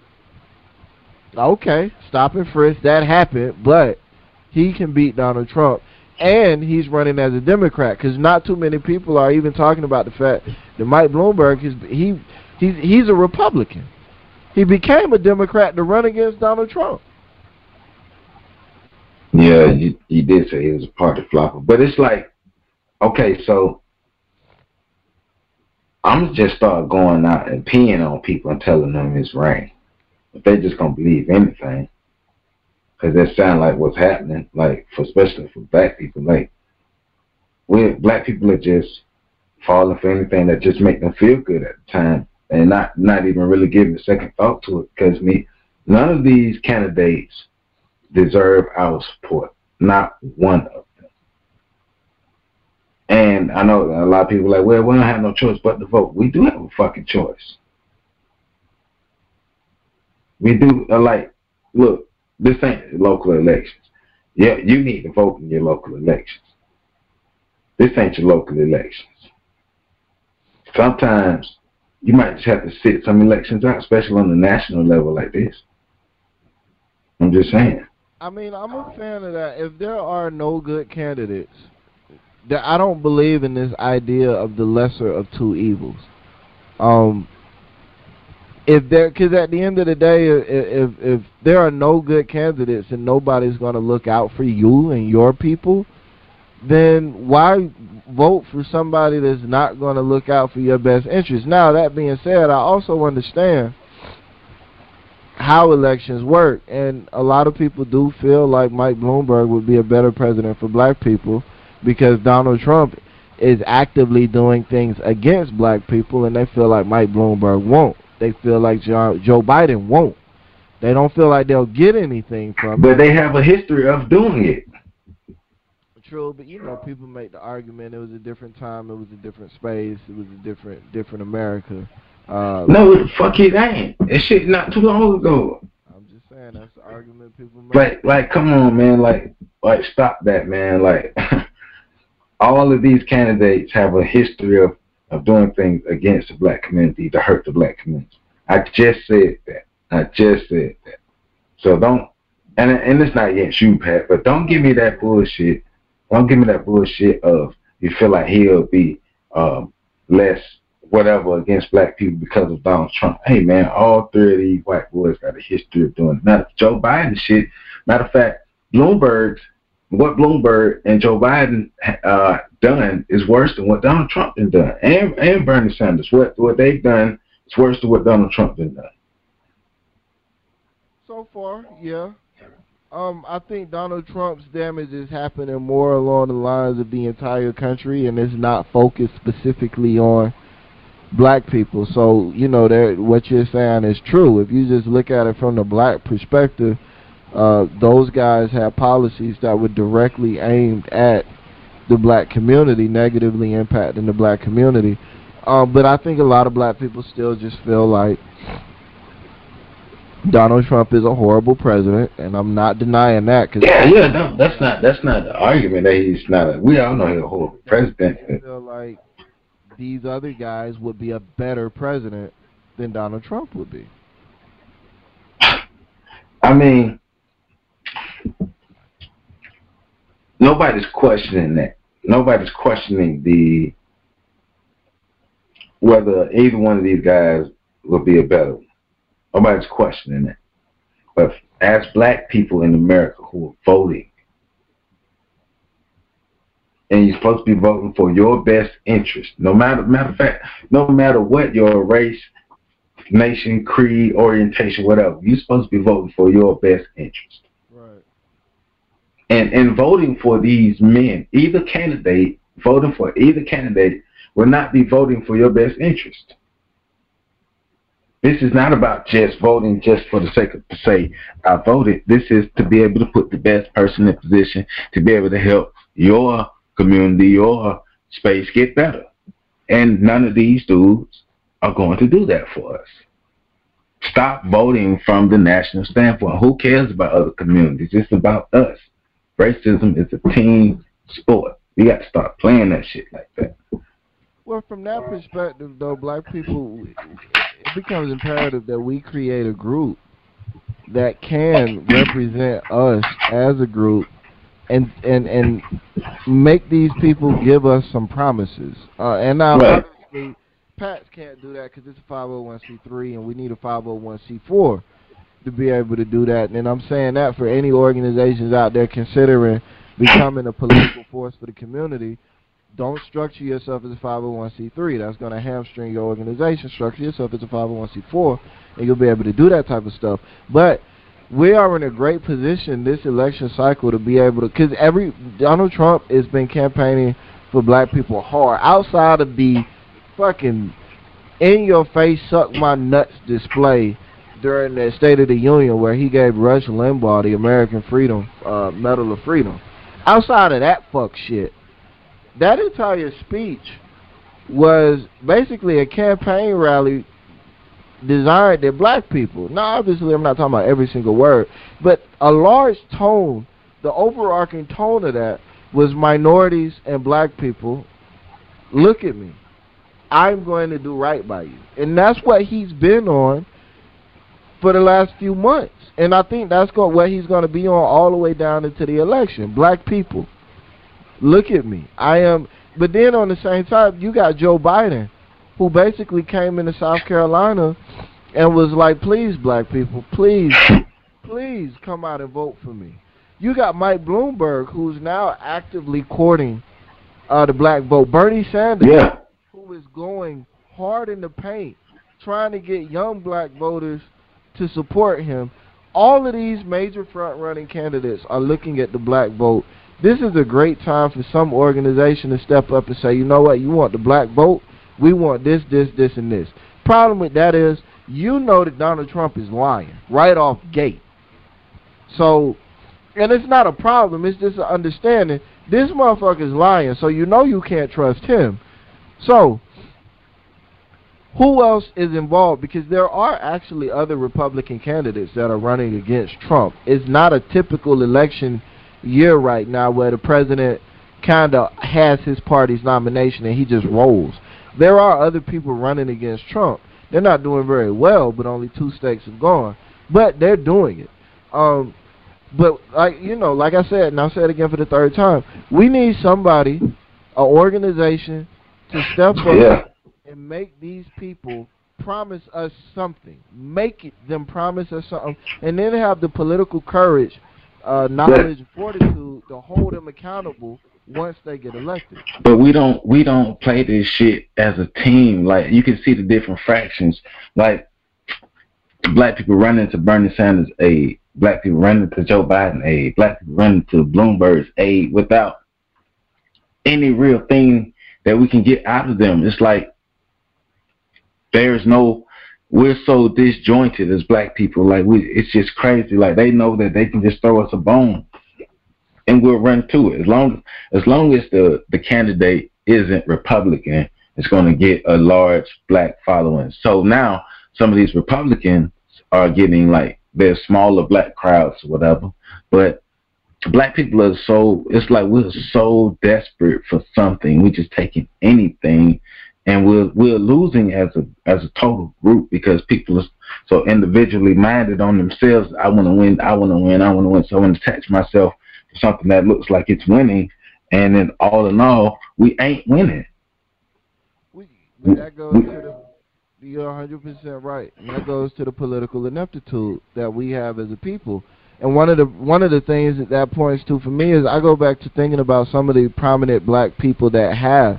Okay, stop and frisk, that happened, but he can beat Donald Trump. And he's running as a Democrat, because not too many people are even talking about the fact that Mike Bloomberg is he he's he's a Republican. He became a Democrat to run against Donald Trump. Yeah, you, you did say he was a party flopper, but it's like, okay, so I'm gonna just start going out and peeing on people and telling them it's rain. If they just gonna believe anything. Because that sound like what's happening, like, for especially for black people. Like, we black people are just falling for anything that just make them feel good at the time, and not not even really giving a second thought to it. Because me, none of these candidates deserve our support. Not one of them. And I know a lot of people are like, well, we don't have no choice but to vote. We do have a fucking choice. We do, uh, like, look. This ain't local elections. Yeah, you need to vote in your local elections. This ain't your local elections. Sometimes you might just have to sit some elections out, especially on the national level like this. I'm just saying. I mean, I'm a fan of that. If there are no good candidates, that I don't believe in this idea of the lesser of two evils. Um, if there, because at the end of the day, if, if if there are no good candidates and nobody's going to look out for you and your people, then why vote for somebody that's not going to look out for your best interest? Now, that being said, I also understand how elections work, and a lot of people do feel like Mike Bloomberg would be a better president for black people because Donald Trump is actively doing things against black people, and they feel like Mike Bloomberg won't. They feel like Joe, Joe Biden won't. They don't feel like they'll get anything from it. But they have a history of doing it. True, but you know, people make the argument it was a different time, it was a different space, it was a different different America. Uh, no, the fuck it ain't. That shit not too long ago. I'm just saying that's the argument people make. Like, like, come on, man. Like, like, stop that, man. Like, all of these candidates have a history of of doing things against the black community to hurt the black community. I just said that. I just said that. So don't, and and it's not against you, Pat, but don't give me that bullshit. Don't give me that bullshit of you feel like he'll be um, less whatever against black people because of Donald Trump. Hey, man, all three of these white boys got a history of doing that. Joe Biden shit. Matter of fact, Bloomberg, what Bloomberg and Joe Biden uh, done is worse than what Donald Trump has done. And, and Bernie Sanders. What, what they've done is worse than what Donald Trump has done. So far, yeah. Um, I think Donald Trump's damage is happening more along the lines of the entire country, and it's not focused specifically on black people. So, you know, what you're saying is true. If you just look at it from the black perspective, uh, those guys have policies that were directly aimed at the black community, negatively impacting the black community. Um, but I think a lot of black people still just feel like Donald Trump is a horrible president, and I'm not denying that. Cause yeah, yeah, no, that's not that's not the argument that he's not. A, we all know he's a horrible president. I feel like these other guys would be a better president than Donald Trump would be. I mean, nobody's questioning that. Nobody's questioning the whether either one of these guys will be a better one. Nobody's questioning that. But as black people in America who are voting, and you're supposed to be voting for your best interest, no matter, matter of fact, no matter what your race, nation, creed, orientation, whatever, you're supposed to be voting for your best interest. Right. And and voting for these men, either candidate, voting for either candidate will not be voting for your best interest. This is not about just voting just for the sake of to say I voted. This is to be able to put the best person in position to be able to help your community, your space get better. And none of these dudes are going to do that for us. Stop voting from the national standpoint. Who cares about other communities? It's about us. Racism is a team sport. We got to start playing that shit like that. Well, from that perspective, though, black people, it becomes imperative that we create a group that can represent us as a group and and and make these people give us some promises. Uh, and now, right. obviously, Pats can't do that because it's a five oh one c three, and we need a five oh one c four to be able to do that. And I'm saying that for any organizations out there considering becoming a political force for the community, don't structure yourself as a five oh one c three. That's going to hamstring your organization. Structure yourself as a five oh one c four, and you'll be able to do that type of stuff. But we are in a great position this election cycle to be able to, because every Donald Trump has been campaigning for black people hard. Outside of the fucking in-your-face, suck-my-nuts display during the State of the Union where he gave Rush Limbaugh the American Freedom uh, Medal of Freedom. Outside of that fuck shit, that entire speech was basically a campaign rally designed at black people. Now, obviously, I'm not talking about every single word, but a large tone, the overarching tone of that was minorities and black people. Look at me. I'm going to do right by you. And that's what he's been on for the last few months. And I think that's what he's going to be on all the way down into the election. Black people, look at me. I am. But then on the same time, you got Joe Biden, who basically came into South Carolina and was like, please, black people, please, please come out and vote for me. You got Mike Bloomberg, who's now actively courting uh, the black vote. Bernie Sanders, yeah. who is going hard in the paint, trying to get young black voters to support him. All of these major front-running candidates are looking at the black vote. This is a great time for some organization to step up and say, you know what, you want the black vote? We want this, this, this, and this. Problem with that is, you know that Donald Trump is lying right off gate. So, and it's not a problem, it's just an understanding. This motherfucker is lying, so you know you can't trust him. So, who else is involved? Because there are actually other Republican candidates that are running against Trump. It's not a typical election year right now where the president kind of has his party's nomination and he just rolls. There are other people running against Trump. They're not doing very well, but only two states have gone. But they're doing it. Um, but, like you know, like I said, and I'll say it again for the third time, we need somebody, an organization, to step up yeah. and make these people promise us something. Make it, them promise us something, and then have the political courage, uh, knowledge, and fortitude to hold them accountable once they get elected. But we don't we don't play this shit as a team. Like, you can see the different fractions. Like, black people running to Bernie Sanders' aid, black people running to Joe Biden aid, black people running to Bloomberg's aid without any real thing that we can get out of them. It's like there's no, we're so disjointed as black people. Like, we, it's just crazy. Like, they know that they can just throw us a bone and we'll run to it. As long as long as the, the candidate isn't Republican, it's going to get a large black following. So now some of these Republicans are getting, like, they're smaller black crowds or whatever. But black people are so, it's like we're so desperate for something. We're just taking anything, and we're we're losing as a as a total group because people are so individually minded on themselves. I want to win. I want to win. I want to win. So I want to attach myself to something that looks like it's winning, and then all in all, we ain't winning. We, that goes we, to the. You're one hundred percent right, and that goes to the political ineptitude that we have as a people. And one of the one of the things that that points to for me is I go back to thinking about some of the prominent black people that have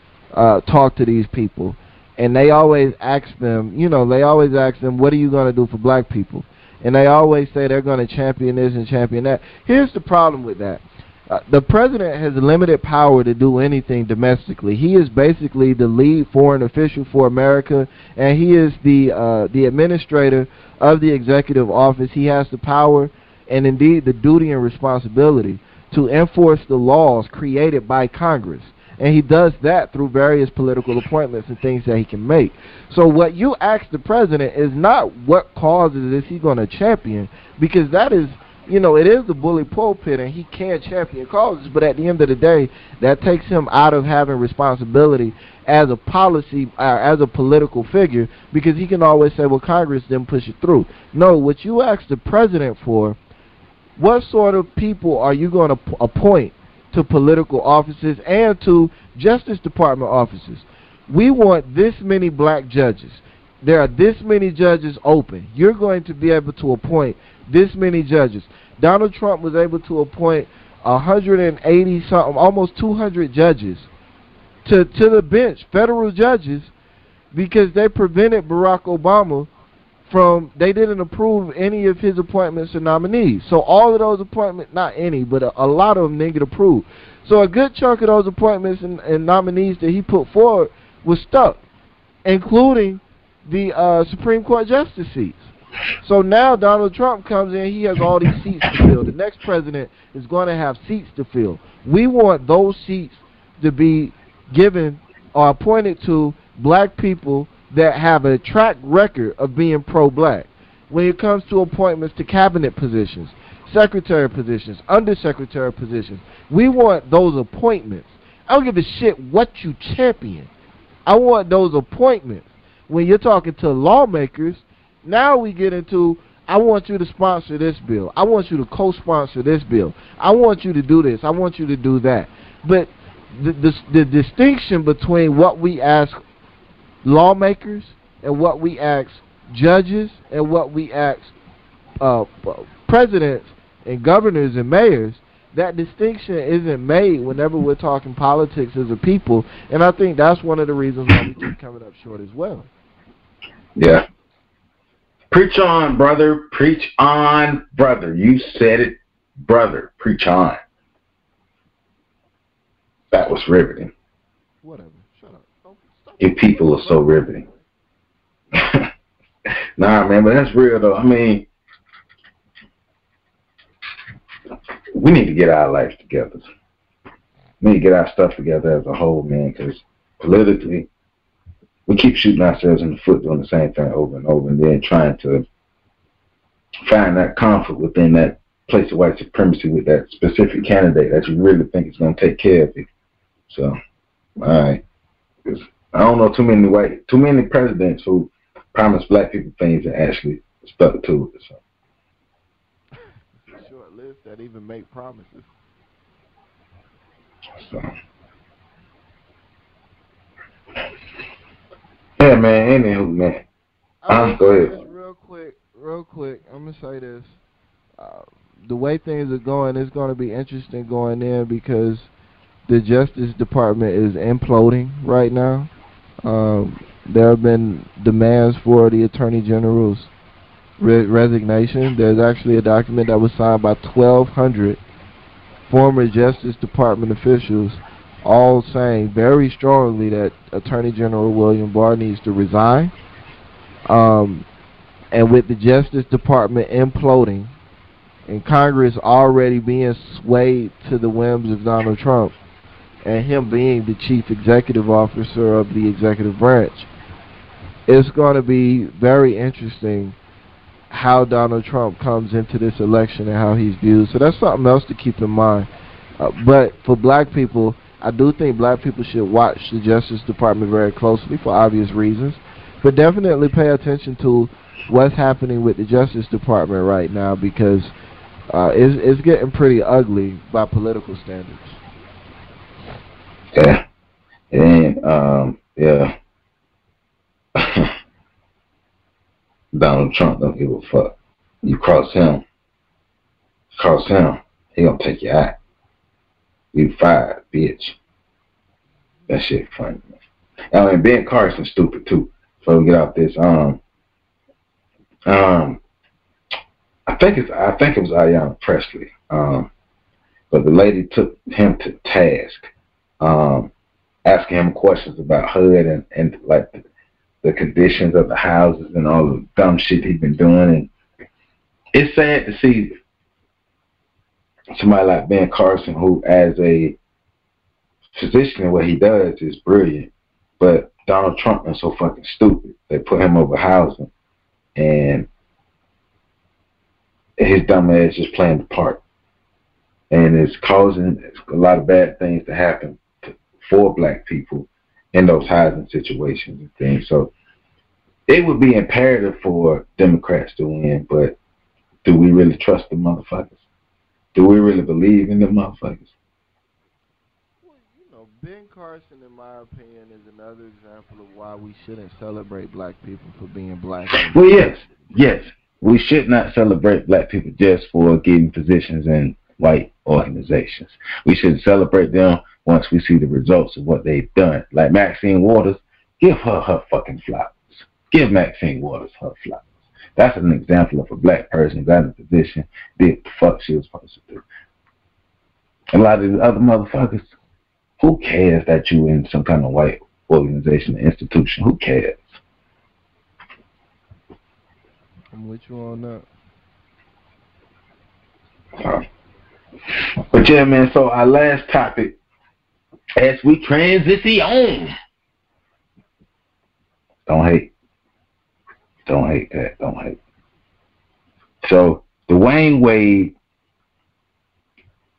uh, talked to these people, and they always ask them, you know, they always ask them, what are you going to do for black people? And they always say they're going to champion this and champion that. Here's the problem with that. Uh, the president has limited power to do anything domestically. He is basically the lead foreign official for America, and he is the uh, the administrator of the executive office. He has the power and indeed the duty and responsibility to enforce the laws created by Congress. And he does that through various political appointments and things that he can make. So what you ask the president is not what causes is he going to champion, because that is, you know, it is the bully pulpit and he can champion causes, but at the end of the day, that takes him out of having responsibility as a policy, uh, as a political figure, because he can always say, well, Congress didn't push it through. No, what you ask the president for, what sort of people are you going to appoint to political offices and to Justice Department offices? We want this many black judges. There are this many judges open. You're going to be able to appoint this many judges. Donald Trump was able to appoint one hundred eighty something, almost two hundred judges to, to the bench, federal judges, because they prevented Barack Obama from, they didn't approve any of his appointments or nominees. So all of those appointments, not any, but a, a lot of them didn't get approved. So a good chunk of those appointments and, and nominees that he put forward was stuck, including the uh, Supreme Court justice seats. So now Donald Trump comes in, he has all these seats to fill. The next president is going to have seats to fill. We want those seats to be given or appointed to black people that have a track record of being pro-black. When it comes to appointments to cabinet positions, secretary positions, undersecretary positions, we want those appointments. I don't give a shit what you champion. I want those appointments. When you're talking to lawmakers, now we get into, I want you to sponsor this bill. I want you to co-sponsor this bill. I want you to do this. I want you to do that. But the, the, the distinction between what we ask lawmakers and what we ask judges and what we ask uh, presidents and governors and mayors, that distinction isn't made whenever we're talking politics as a people, and I think that's one of the reasons why we keep coming up short as well. Yeah. Preach on, brother. Preach on, brother. You said it, brother. Preach on. That was riveting. Whatever. Shut up. Don't, stop. You people are so riveting. Nah, man, but that's real, though. I mean, we need to get our life together. We need to get our stuff together as a whole, man, because politically, we keep shooting ourselves in the foot doing the same thing over and over, and then trying to find that comfort within that place of white supremacy with that specific candidate that you really think is going to take care of you. So, all right. Because I don't know too many white, too many presidents who promise black people things and actually stuck to it. So. Short list that even make promises. So. Yeah, man. Anywho, man. Uh, go ahead. Real quick, real quick. I'm gonna say this. Uh, the way things are going, it's going to be interesting going in because the Justice Department is imploding right now. Um, there have been demands for the Attorney General's re resignation. There's actually a document that was signed by twelve hundred former Justice Department officials, all saying very strongly that Attorney General William Barr needs to resign. Um, and with the Justice Department imploding and Congress already being swayed to the whims of Donald Trump and him being the chief executive officer of the executive branch, it's going to be very interesting how Donald Trump comes into this election and how he's viewed. So that's something else to keep in mind. Uh, but for black people, I do think black people should watch the Justice Department very closely for obvious reasons, but definitely pay attention to what's happening with the Justice Department right now because uh, it's, it's getting pretty ugly by political standards. Yeah. And, um, yeah. Donald Trump don't give a fuck. You cross him, cross him, he gonna take you out. You fired, bitch. That shit funny, man. I mean, Ben Carson's stupid too. So we get off this. Um, um, I think it's I think it was Ayanna Pressley. Um, but the lady took him to task, um, asking him questions about H U D and and like the, the conditions of the houses and all the dumb shit he's been doing. And it's sad to see somebody like Ben Carson, who as a physician and what he does is brilliant, but Donald Trump is so fucking stupid. They put him over housing, and his dumb ass just playing the part. And it's causing a lot of bad things to happen to, for black people in those housing situations and things. So it would be imperative for Democrats to win, but do we really trust the motherfuckers? Do we really believe in the motherfuckers? Well, you know, Ben Carson, in my opinion, is another example of why we shouldn't celebrate black people for being black. Well, yes, yes. We should not celebrate black people just for getting positions in white organizations. We should celebrate them once we see the results of what they've done. Like Maxine Waters, give her her fucking flowers. Give Maxine Waters her flowers. That's an example of a black person who got in a position, did the fuck she was supposed to do. And a lot of these other motherfuckers, who cares that you in some kind of white organization or institution? Who cares? I'm with you on that. Uh, but yeah, man, so our last topic, as we transition, don't hate. Don't hate that. Don't hate. So, Dwayne Wade,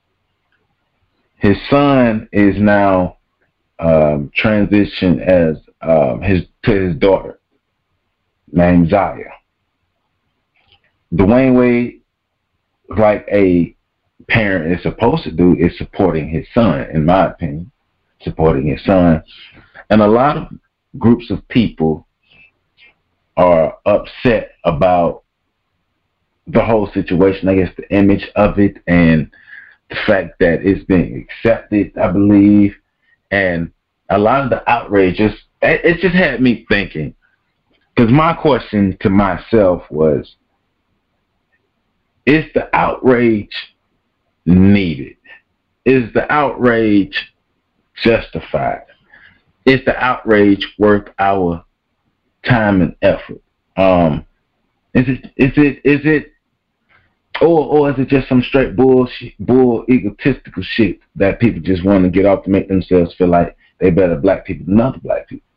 his son is now um, transitioned as um, his to his daughter named Zaya. Dwayne Wade, like a parent is supposed to do, is supporting his son, in my opinion, supporting his son. And a lot of groups of people are upset about the whole situation, I guess the image of it and the fact that it's being accepted, I believe. And a lot of the outrages, it just had me thinking, because my question to myself was, is the outrage needed? Is the outrage justified? Is the outrage worth our time and effort? Um, is it, is it, is it, or, or is it just some straight bullshit, bull egotistical shit that people just want to get off to make themselves feel like they better black people than other black people?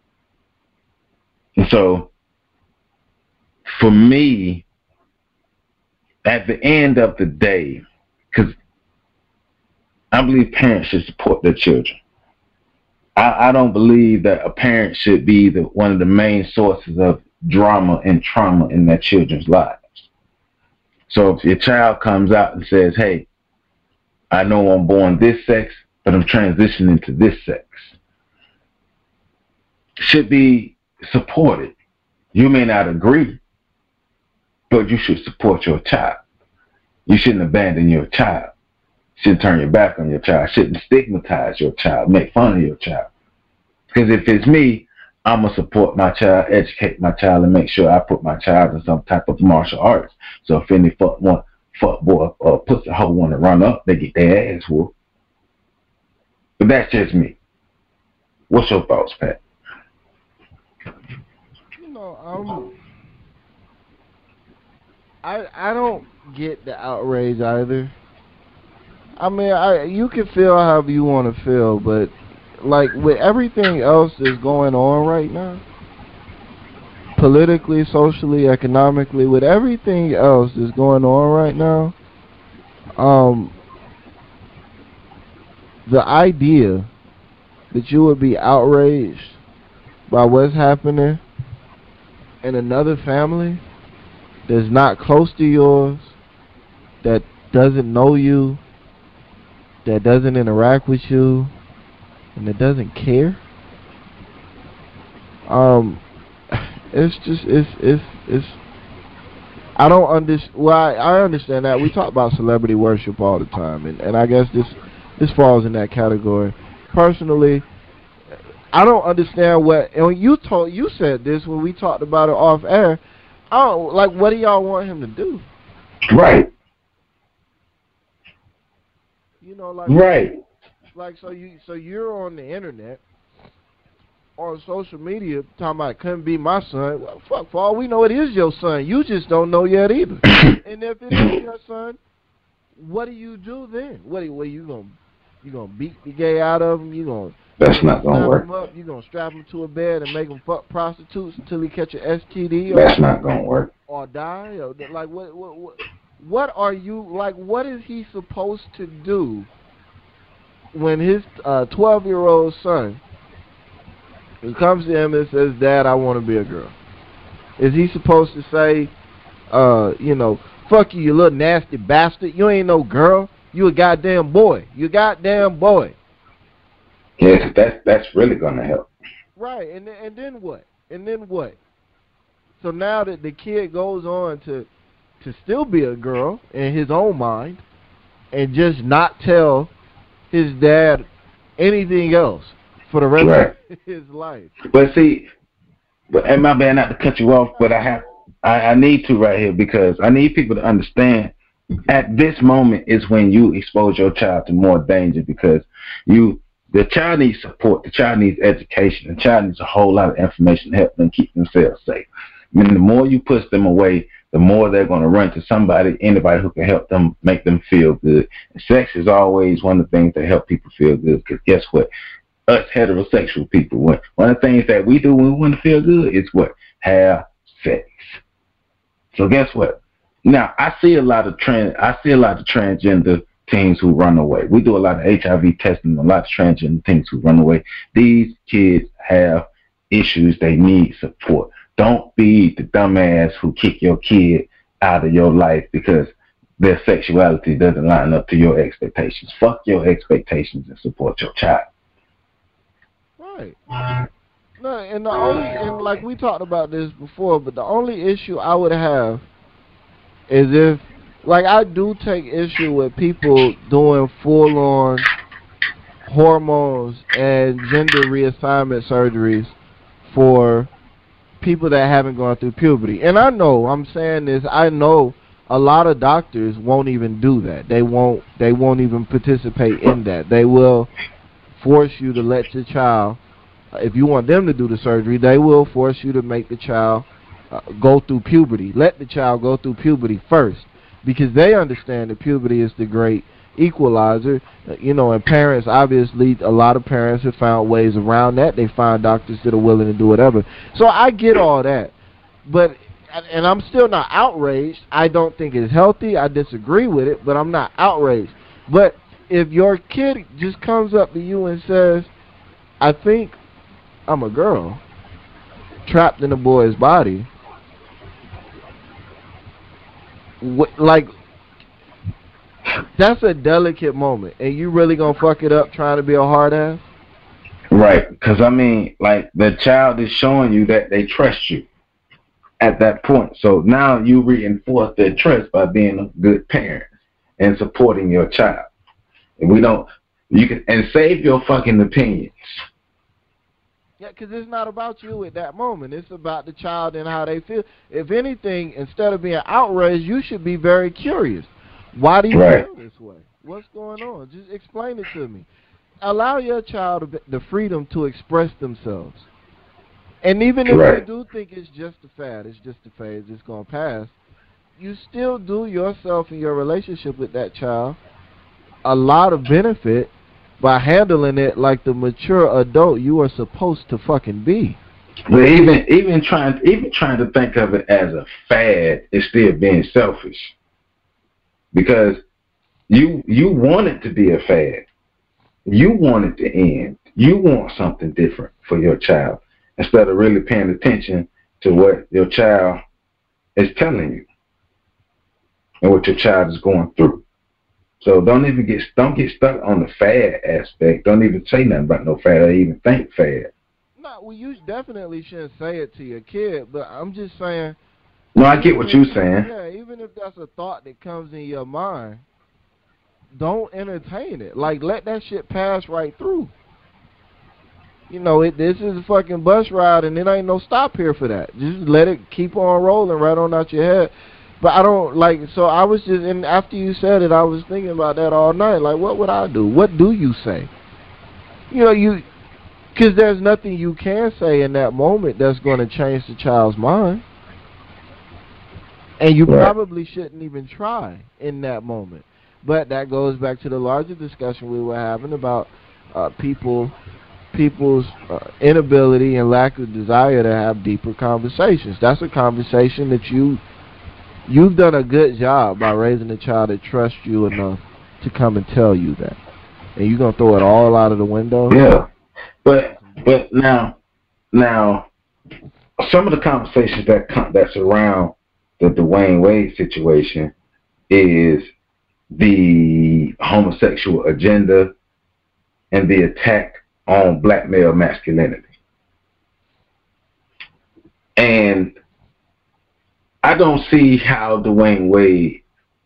And so, for me, at the end of the day, because I believe parents should support their children. I, I don't believe that a parent should be the one of the main sources of drama and trauma in their children's lives. So if your child comes out and says, hey, I know I'm born this sex, but I'm transitioning to this sex, should be supported. You may not agree, but you should support your child. You shouldn't abandon your child. You shouldn't turn your back on your child. You shouldn't stigmatize your child, make fun of your child. Because if it's me, I'm going to support my child, educate my child, and make sure I put my child in some type of martial arts. So if any fuck, one, fuck boy or pussy hoe want to run up, they get their ass whooped. But that's just me. What's your thoughts, Pat? You know, um, I I don't get the outrage either. I mean, I you can feel however you want to feel, but like with everything else that's going on right now, politically, socially, economically, with everything else that's going on right now, um, the idea that you would be outraged by what's happening in another family that's not close to yours, that doesn't know you, that doesn't interact with you, and that doesn't care, um, it's just, it's, it's, it's, I don't understand, well, I, I understand that. We talk about celebrity worship all the time, and, and I guess this, this falls in that category. Personally, I don't understand what, and when you told, you said this when we talked about it off air, I don't, like, what do y'all want him to do? Right. You know, like, right. Like, so you, so you're on the internet, on social media, talking about it couldn't be my son. Well, fuck, for all we know, it is your son. You just don't know yet either. And if it is your son, what do you do then? What, what are you gonna, you gonna beat the gay out of him? You gonna That's not gonna work. Him up? You gonna strap him to a bed and make him fuck prostitutes until he catch an S T D? That's or, not gonna work. Or die? Or like what? What? What? What are you like? What is he supposed to do when his twelve-year-old uh, son who comes to him and says, Dad, I want to be a girl? Is he supposed to say, uh, you know, fuck you, you little nasty bastard. You ain't no girl. You a goddamn boy. You a goddamn boy. Yes, that's, that's really going to help. Right, and, and then what? And then what? So now that the kid goes on to, to still be a girl in his own mind and just not tell his dad anything else for the rest right. of his life. But see, but and my bad not to cut you off, but I have I, I need to right here because I need people to understand at this moment is when you expose your child to more danger because you the child needs support, the child needs education, the child needs a whole lot of information to help them keep themselves safe. I mean, the more you push them away, the more they're going to run to somebody, anybody who can help them, make them feel good. And sex is always one of the things that help people feel good. Because guess what? Us heterosexual people, one of the things that we do when we want to feel good is what? Have sex. So guess what? Now, I see a lot of trans, I see a lot of transgender teens who run away. We do a lot of H I V testing, a lot of transgender teens who run away. These kids have issues, they need support. Don't be the dumbass who kick your kid out of your life because their sexuality doesn't line up to your expectations. Fuck your expectations and support your child. Right. No, and the only, and like we talked about this before, but the only issue I would have is if, like, I do take issue with people doing full-on hormones and gender reassignment surgeries for people that haven't gone through puberty. And I know, I'm saying this, I know a lot of doctors won't even do that. They won't, they won't even participate in that. They will force you to let your child, if you want them to do the surgery, they will force you to make the child uh, go through puberty. Let the child go through puberty first, because they understand that puberty is the great equalizer. Uh, you know, and parents, obviously, a lot of parents have found ways around that. They find doctors that are willing to do whatever. So I get all that. But, and I'm still not outraged. I don't think it's healthy. I disagree with it, but I'm not outraged. But if your kid just comes up to you and says, I think I'm a girl trapped in a boy's body, what, like, that's a delicate moment, and you really gonna fuck it up trying to be a hard ass? Right, because I mean, like, the child is showing you that they trust you at that point. So now you reinforce their trust by being a good parent and supporting your child. And we don't, you can, and save your fucking opinions. Yeah, because it's not about you at that moment. It's about the child and how they feel. If anything, instead of being outraged, you should be very curious. Why do you right. feel this way? What's going on? Just explain it to me. Allow your child the freedom to express themselves. And even if right. you do think it's just a fad, it's just a phase, it's going to pass, you still do yourself and your relationship with that child a lot of benefit by handling it like the mature adult you are supposed to fucking be. But even even trying even trying to think of it as a fad is still being selfish. Because you you want it to be a fad. You want it to end. You want something different for your child instead of really paying attention to what your child is telling you and what your child is going through. So don't even get don't get stuck on the fad aspect. Don't even say nothing about no fad or even think fad. No, well, you definitely shouldn't say it to your kid, but I'm just saying. No, I get what you're saying. Yeah, even if that's a thought that comes in your mind, don't entertain it. Like, let that shit pass right through. You know, it. This is a fucking bus ride, and there ain't no stop here for that. Just let it keep on rolling right on out your head. But I don't, like, so I was just, and after you said it, I was thinking about that all night. Like, what would I do? What do you say? You know, you, because there's nothing you can say in that moment that's going to change the child's mind. And you right. probably shouldn't even try in that moment. But that goes back to the larger discussion we were having about uh, people, people's uh, inability and lack of desire to have deeper conversations. That's a conversation that you... You've done a good job by raising a child that trusts you enough to come and tell you that. And you're going to throw it all out of the window? Yeah. But but now, now some of the conversations that come, that surround the Dwayne Wade situation is the homosexual agenda and the attack on black male masculinity. And I don't see how Dwayne Wade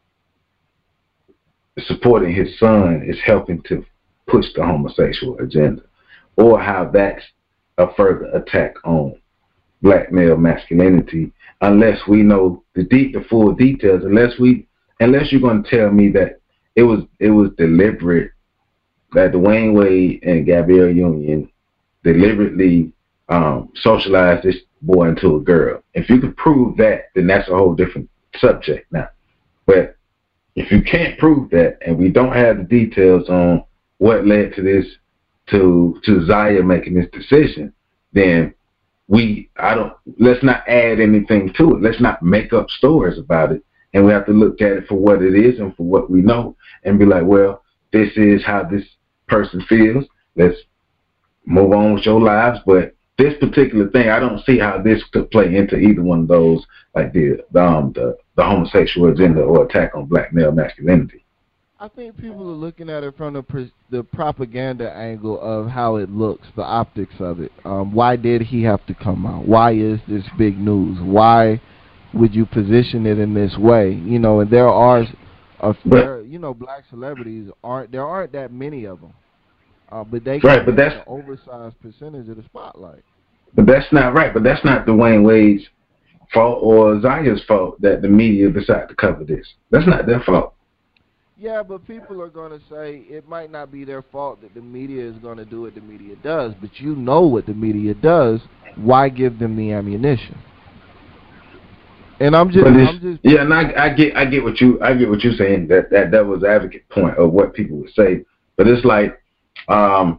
supporting his son is helping to push the homosexual agenda, or how that's a further attack on black male masculinity, unless we know the deep, the full details. Unless we, unless you're going to tell me that it was it was deliberate, that Dwayne Wade and Gabrielle Union deliberately um, socialized this boy into a girl. If you can prove that, then that's a whole different subject now. But if you can't prove that, and we don't have the details on what led to this, to to Zaya making this decision, then we I don't let's not add anything to it. Let's not make up stories about it, and we have to look at it for what it is and for what we know, and be like, well, this is how this person feels. Let's move on with your lives, but this particular thing, I don't see how this could play into either one of those, like the um the the homosexual agenda or attack on black male masculinity. I think people are looking at it from the pr the propaganda angle of how it looks, the optics of it. Um, why did he have to come out? Why is this big news? Why would you position it in this way? You know, and there are, a, there, you know, black celebrities aren't there aren't that many of them. Uh, but they right, but that's an oversized percentage of the spotlight. But that's not right. But that's not Dwayne Wade's fault or Zaya's fault that the media decided to cover this. That's not their fault. Yeah, but people are going to say it might not be their fault that the media is going to do what the media does. But you know what the media does. Why give them the ammunition? And I'm just, I'm just yeah, and I, I get, I get what you, I get what you're saying. That that that was advocate point of what people would say. But it's like. Um,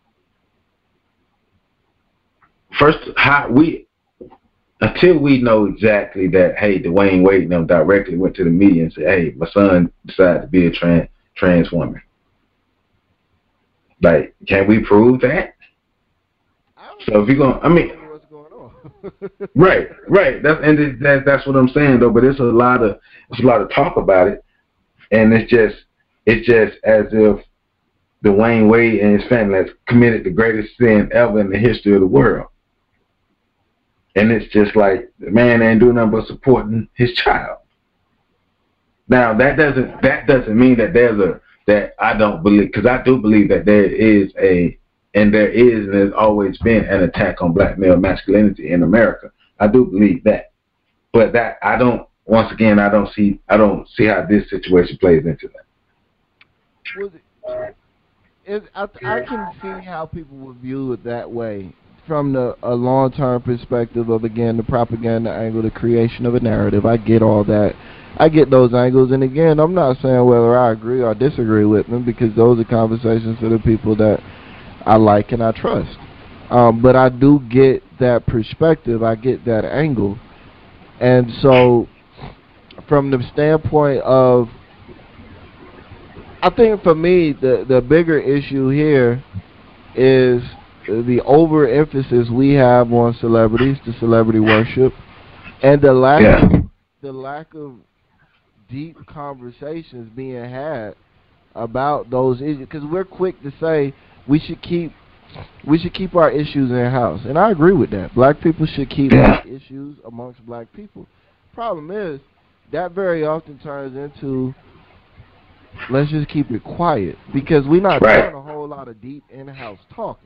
first, how we until we know exactly that, hey, Dwayne Wade and them directly went to the media and said, hey, my son decided to be a trans trans woman. Like, can we prove that? So if you're gonna, I mean, what's going on? right, right. That's and it, that, that's what I'm saying though. But it's a lot of it's a lot of talk about it, and it's just it's just as if Dwayne Wade and his family has committed the greatest sin ever in the history of the world. And it's just like the man ain't doing nothing but supporting his child. Now that doesn't that doesn't mean that there's a that I don't believe, because I do believe that there is a and there is and there's always been an attack on black male masculinity in America. I do believe that. But that I don't once again I don't see I don't see how this situation plays into that. Was it It, I, I can see how people would view it that way from the a long-term perspective of, again, the propaganda angle, the creation of a narrative. I get all that. I get those angles. And, again, I'm not saying whether I agree or disagree with them, because those are conversations for the people that I like and I trust. Um, but I do get that perspective. I get that angle. And so from the standpoint of, I think for me, the, the bigger issue here is the overemphasis we have on celebrities, the celebrity worship, and the lack, yeah. of, the lack of deep conversations being had about those issues. Because we're quick to say we should keep we should keep our issues in house, and I agree with that. Black people should keep yeah. their issues amongst black people. Problem is that very often turns into, let's just keep it quiet, because we're not right. doing a whole lot of deep in-house talking.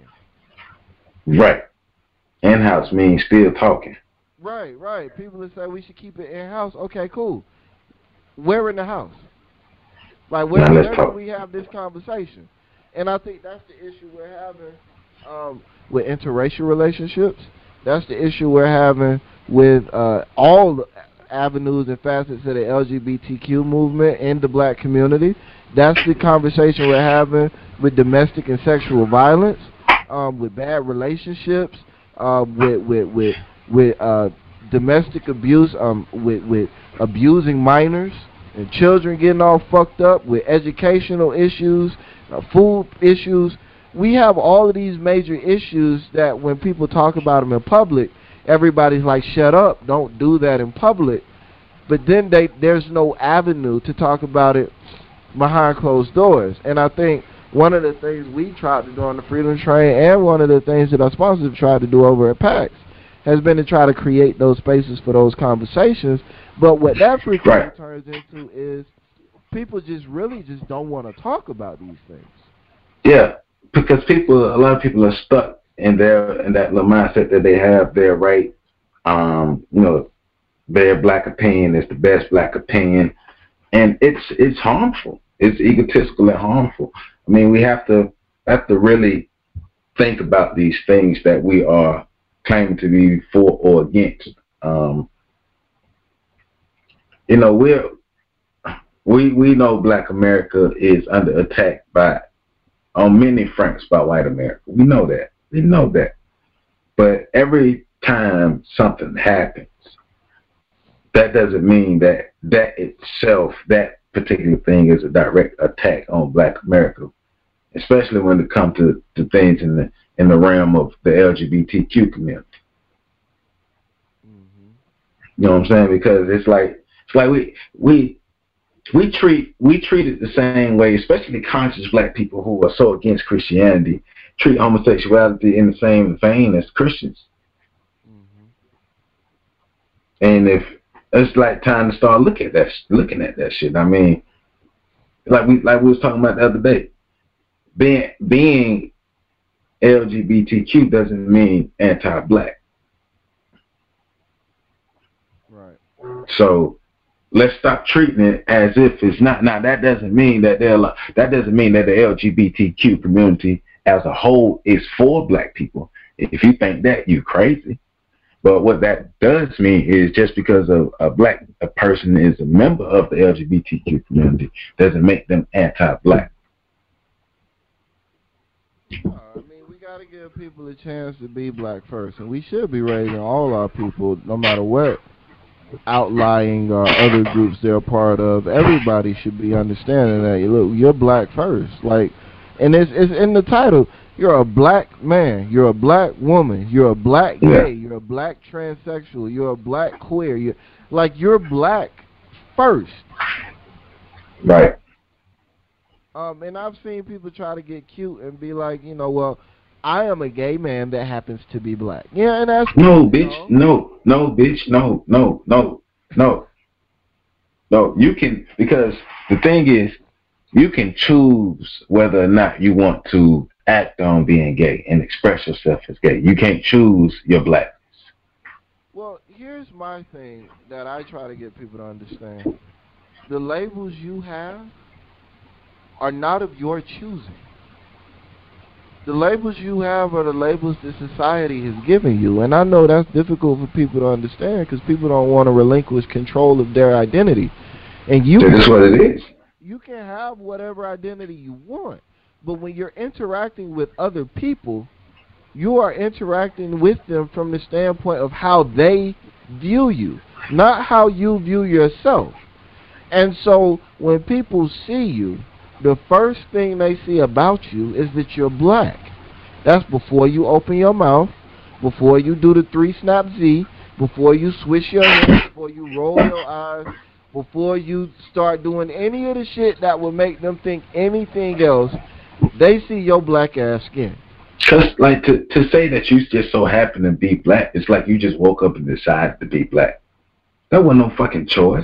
Right. In-house means still talking. Right, right. People that say we should keep it in-house, okay, cool. Where in the house? Like, where, where do we have this conversation? And I think that's the issue we're having um, with interracial relationships. That's the issue we're having with uh, all the avenues and facets of the L G B T Q movement in the black community. That's the conversation we're having with domestic and sexual violence, um, with bad relationships, uh, with with with with uh, domestic abuse, um, with with abusing minors and children getting all fucked up, with educational issues, uh, food issues. We have all of these major issues that when people talk about them in public, everybody's like, shut up, don't do that in public. But then they, there's no avenue to talk about it behind closed doors. And I think one of the things we tried to do on the Freedom Train, and one of the things that our sponsors have tried to do over at PAX, has been to try to create those spaces for those conversations. But what that frequently right. turns into is people just really just don't want to talk about these things. Yeah, because people, a lot of people are stuck in their in that little mindset that they have their right, um, you know, their black opinion is the best black opinion, and it's it's harmful. It's egotistical and harmful. I mean, we have to have to really think about these things that we are claiming to be for or against. Um, you know, we're we we know Black America is under attack by on many fronts by white America. We know that. We know that. But every time something happens, that doesn't mean that that itself, that particular thing, is a direct attack on Black America, especially when it comes to, to things in the in the realm of the L G B T Q community. Mm-hmm. You know what I'm saying? Because it's like it's like we we we treat we treat it the same way, especially conscious black people who are so against Christianity, treat homosexuality in the same vein as Christians. Mm-hmm. And if it's like time to start looking at that looking at that shit. I mean, like we like we was talking about the other day. Being being L G B T Q doesn't mean anti-black. Right. So let's stop treating it as if it's not. Now that doesn't mean that they're that doesn't mean that the L G B T Q community as a whole is for black people. If you think that, you're crazy. But what that does mean is just because a, a black a person is a member of the L G B T Q community doesn't make them anti-black. Uh, I mean, we got to give people a chance to be black first, and we should be raising all our people, no matter what outlying or other groups they're a part of. Everybody should be understanding that, look, you're black first. Like, and it's, it's in the title. You're a black man. You're a black woman. You're a black gay. Yeah. You're a black transsexual. You're a black queer. You're, like, you're black first. Right. Um, and I've seen people try to get cute and be like, you know, well, I am a gay man that happens to be black. Yeah, and that's no, cool, bitch. You know? No, no, bitch. No, no, no, no, no. You can, because the thing is, you can choose whether or not you want to act on being gay and express yourself as gay. You can't choose your blackness. Well, here's my thing that I try to get people to understand: the labels you have are not of your choosing. The labels you have are the labels that society has given you. And I know that's difficult for people to understand because people don't want to relinquish control of their identity. And you That is what it is. You can have whatever identity you want, but when you're interacting with other people, you are interacting with them from the standpoint of how they view you, not how you view yourself. And so when people see you, the first thing they see about you is that you're black. That's before you open your mouth, before you do the three snap Z, before you swish your hands, before you roll your eyes, before you start doing any of the shit that would make them think anything else. They see your black ass skin. Cause like to to say that you just so happen to be black, it's like you just woke up and decided to be black. That wasn't no fucking choice.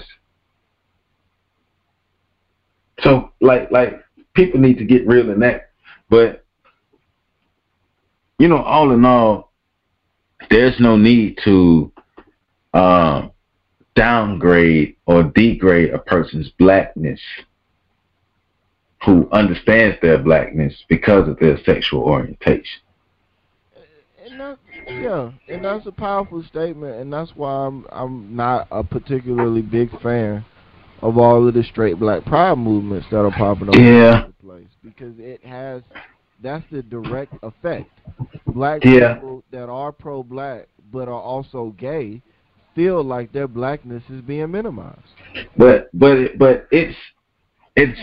So, like, like people need to get real in that. But, you know, all in all, there's no need to um, downgrade or degrade a person's blackness who understands their blackness because of their sexual orientation. And that, yeah, and that's a powerful statement, and that's why I'm I'm not a particularly big fan of all of the straight black pride movements that are popping up yeah. all over the place, because it has, that's the direct effect. Black yeah. people that are pro-black but are also gay feel like their blackness is being minimized. But but but it's it's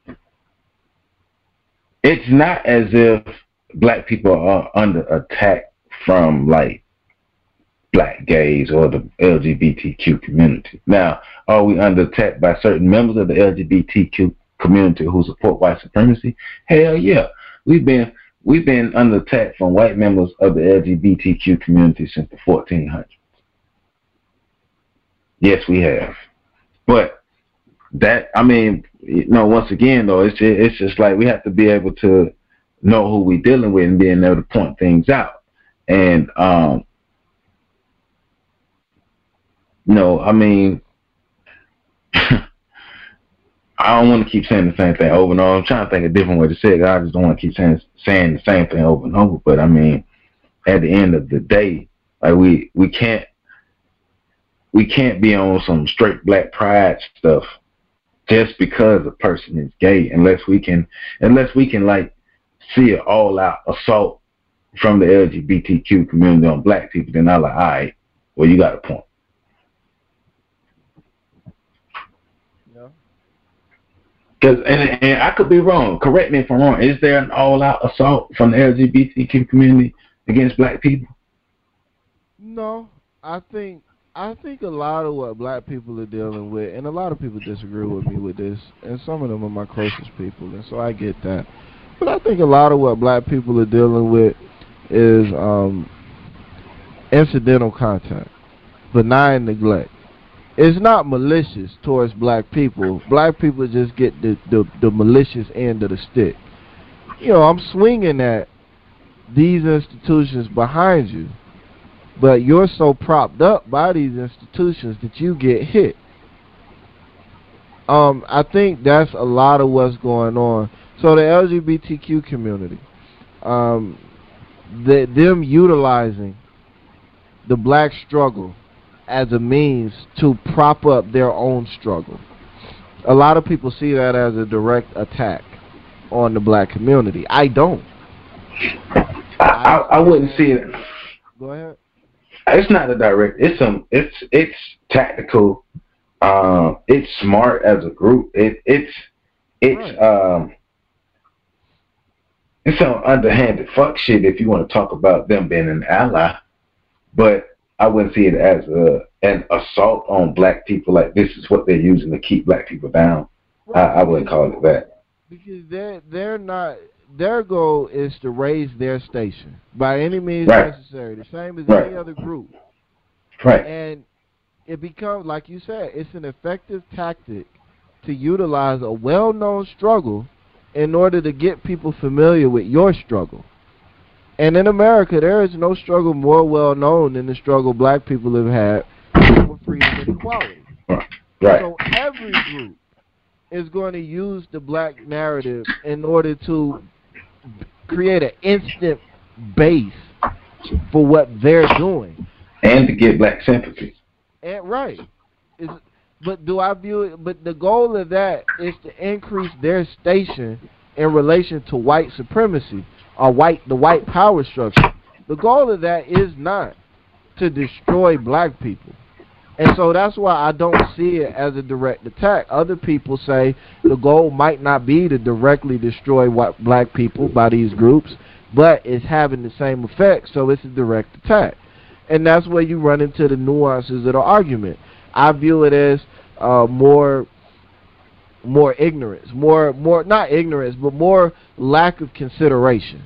it's not as if black people are under attack from like black gays or the L G B T Q community. Now, are we under attack by certain members of the L G B T Q community who support white supremacy? Hell yeah. We've been we've been under attack from white members of the L G B T Q community since the fourteen hundreds. Yes, we have. But that, I mean, you know, once again though, it's just, it's just like we have to be able to know who we're dealing with and being able to point things out. And um No, I mean, I don't want to keep saying the same thing over and over. I'm trying to think a different way to say it. I just don't want to keep saying saying the same thing over and over. But I mean, at the end of the day, like we we can't we can't be on some straight black pride stuff just because a person is gay, unless we can unless we can like see an all out assault from the L G B T Q community on black people. Then I'm like, all right, well, you got a point. Because and, and I could be wrong. Correct me if I'm wrong. Is there an all-out assault from the L G B T Q community against black people? No, I think I think a lot of what black people are dealing with, and a lot of people disagree with me with this, and some of them are my closest people, and so I get that. But I think a lot of what black people are dealing with is um, incidental contact, benign neglect. It's not malicious towards black people. Black people just get the, the, the malicious end of the stick. You know, I'm swinging at these institutions behind you, but you're so propped up by these institutions that you get hit. Um, I think that's a lot of what's going on. So the L G B T Q community, um, the, them utilizing the black struggle as a means to prop up their own struggle. A lot of people see that as a direct attack on the black community. I don't. I, I, I wouldn't see it. Go ahead. It's not a direct. It's some. It's it's tactical. Um, it's smart as a group. It it's it's right. um. It's some underhanded fuck shit if you want to talk about them being an ally, but I wouldn't see it as a, an assault on black people. Like this is what they're using to keep black people down. Right. I, I wouldn't call it that. Because they're they're not. Their goal is to raise their station by any means right. necessary. The same as right. any other group. Right. And it becomes, like you said, it's an effective tactic to utilize a well-known struggle in order to get people familiar with your struggle. And in America, there is no struggle more well-known than the struggle black people have had for freedom and equality. Right. So every group is going to use the black narrative in order to create an instant base for what they're doing. And to get black sympathy. And right. Is, but do I view it, but the goal of that is to increase their station in relation to white supremacy. Or white, the white power structure. The goal of that is not to destroy black people. And so that's why I don't see it as a direct attack. Other people say the goal might not be to directly destroy white black people by these groups, but it's having the same effect, so it's a direct attack. And that's where you run into the nuances of the argument. I view it as uh, more... more ignorance, more, more not ignorance, but more lack of consideration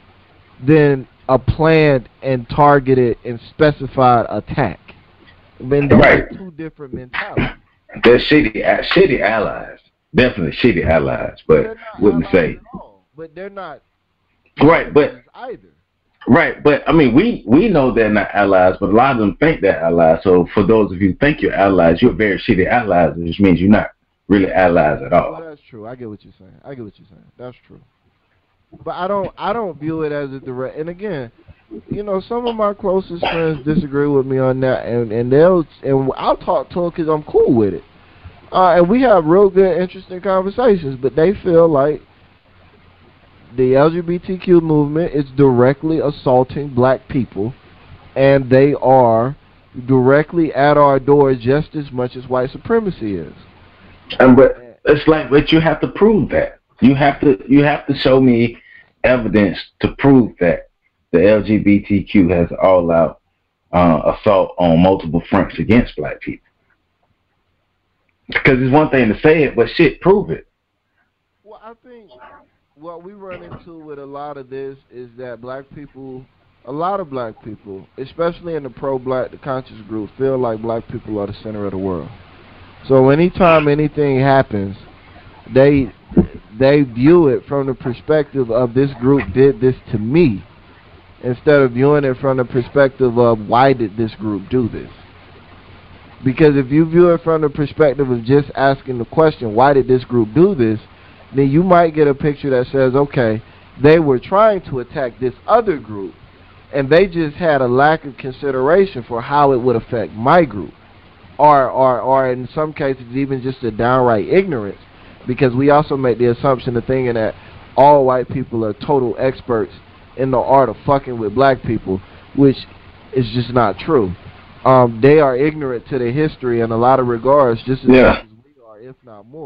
than a planned and targeted and specified attack. I mean, those right. are two different mentalities. They're shitty, shitty allies. Definitely shitty allies, but wouldn't say. But they're not. Right, but either. Right, but I mean, we we know they're not allies, but a lot of them think they're allies. So for those of you who think you're allies, you're very shitty allies, which means you're not really allies at all. Well, that's true. I get what you're saying. I get what you're saying. That's true. But I don't I don't view it as a direct. And again, you know, some of my closest friends disagree with me on that, and and they'll and I'll talk to them because I'm cool with it. Uh, and we have real good, interesting conversations. But they feel like the L G B T Q movement is directly assaulting black people, and they are directly at our door just as much as white supremacy is. And but it's like, but you have to prove that. You have to you have to show me evidence to prove that the L G B T Q has all out uh, assault on multiple fronts against black people. Because it's one thing to say it, but shit, prove it. Well, I think what we run into with a lot of this is that black people, a lot of black people, especially in the pro-black, the conscious group, feel like black people are the center of the world. So anytime anything happens, they they view it from the perspective of this group did this to me, instead of viewing it from the perspective of why did this group do this. Because if you view it from the perspective of just asking the question, why did this group do this, then you might get a picture that says, okay, they were trying to attack this other group, and they just had a lack of consideration for how it would affect my group. Or, or, or in some cases, even just a downright ignorance, because we also make the assumption of thinking that all white people are total experts in the art of fucking with black people, which is just not true. Um, they are ignorant to the history in a lot of regards, just as yeah. much as we are, if not more.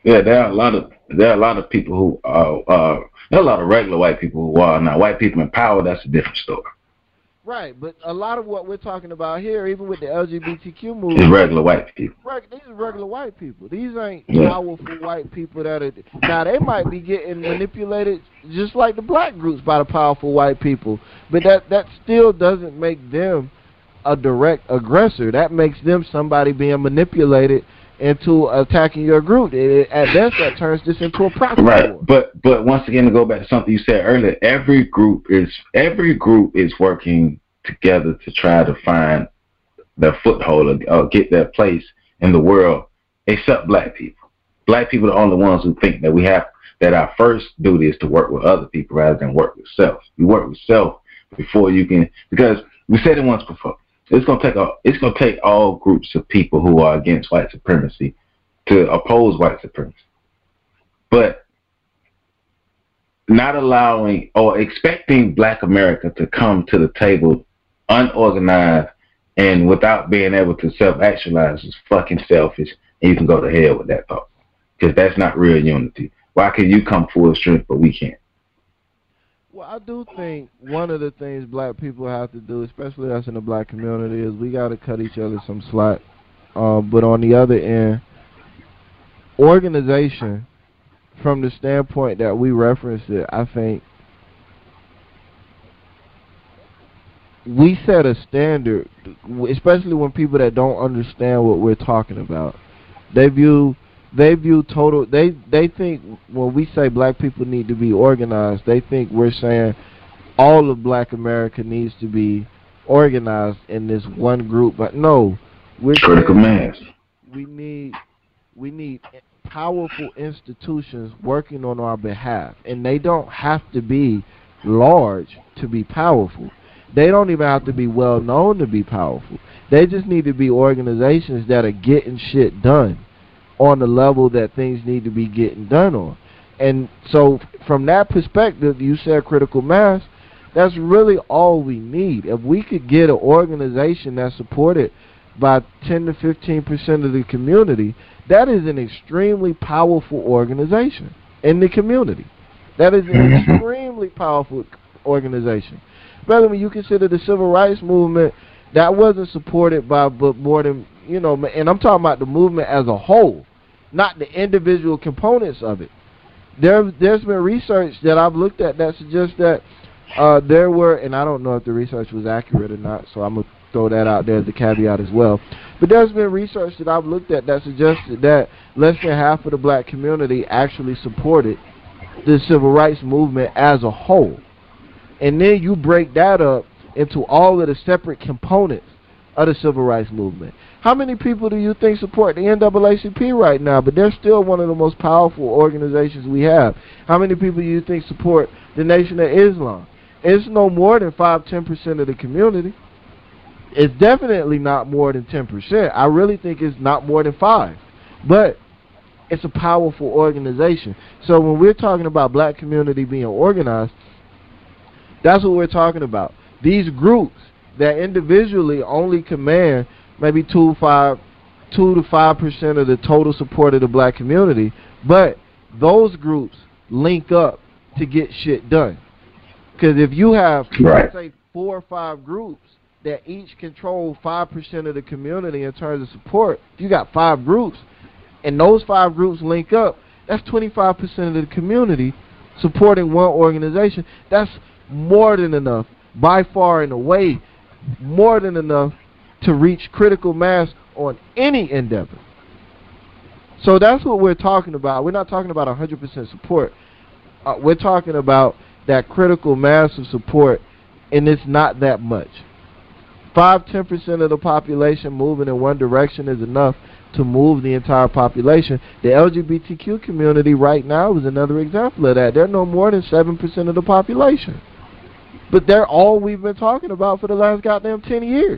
Yeah, there are a lot of there are a lot of people who are uh, there are a lot of regular white people who are now white people in power. That's a different story. Right, but a lot of what we're talking about here, even with the L G B T Q It's movement, regular white people. Right, these are regular white people. These ain't Yeah. powerful white people that are now they might be getting manipulated just like the black groups by the powerful white people. But that that still doesn't make them a direct aggressor. That makes them somebody being manipulated into attacking your group. It, at best that turns this into a proxy Right. war. But but once again, to go back to something you said earlier, every group is every group is working together to try to find their foothold or, or get their place in the world, except black people. Black people are the only ones who think that we have that our first duty is to work with other people rather than work with self. You work with self before you can, because we said it once before. It's gonna take a, it's gonna take all groups of people who are against white supremacy to oppose white supremacy. But not allowing or expecting Black America to come to the table unorganized and without being able to self-actualize is fucking selfish, and you can go to hell with that thought, because that's not real unity. Why can you come full strength but we can't? Well, I do think one of the things black people have to do, especially us in the black community, is we got to cut each other some slack. Uh, but on the other end, organization, from the standpoint that we referenced it, I think we set a standard, especially when people that don't understand what we're talking about, they view they view total they they think when we say black people need to be organized, they think we're saying all of black America needs to be organized in this one group. But no, we're critical mass. We need we need powerful institutions working on our behalf, and they don't have to be large to be powerful. They don't even have to be well known to be powerful. They just need to be organizations that are getting shit done on the level that things need to be getting done on. And so from that perspective, you said critical mass, that's really all we need. If we could get an organization that's supported by ten to fifteen percent of the community, that is an extremely powerful organization in the community. That is an extremely powerful organization. Brother, when you consider the civil rights movement, that wasn't supported by but more than, you know, and I'm talking about the movement as a whole, not the individual components of it. There, there's been research that I've looked at that suggests that uh, there were, and I don't know if the research was accurate or not, so I'm going to throw that out there as a caveat as well. But there's been research that I've looked at that suggested that less than half of the black community actually supported the civil rights movement as a whole. And then you break that up into all of the separate components of the civil rights movement. How many people do you think support the N double A C P right now? But they're still one of the most powerful organizations we have. How many people do you think support the Nation of Islam? It's no more than five to ten percent of the community. It's definitely not more than ten percent. I really think it's not more than five. But it's a powerful organization. So when we're talking about black community being organized, that's what we're talking about. These groups that individually only command maybe two, five, two to five percent of the total support of the black community, but those groups link up to get shit done. Because if you have, right, let's say, four or five groups that each control five percent of the community in terms of support, if you got five groups, and those five groups link up, that's twenty-five percent of the community supporting one organization. That's more than enough, by far and away, more than enough to reach critical mass on any endeavor. So that's what we're talking about. We're not talking about one hundred percent support. Uh, we're talking about that critical mass of support, and it's not that much. five to ten percent of the population moving in one direction is enough to move the entire population. The L G B T Q community right now is another example of that. They're no more than seven percent of the population. But they're all we've been talking about for the last goddamn ten years.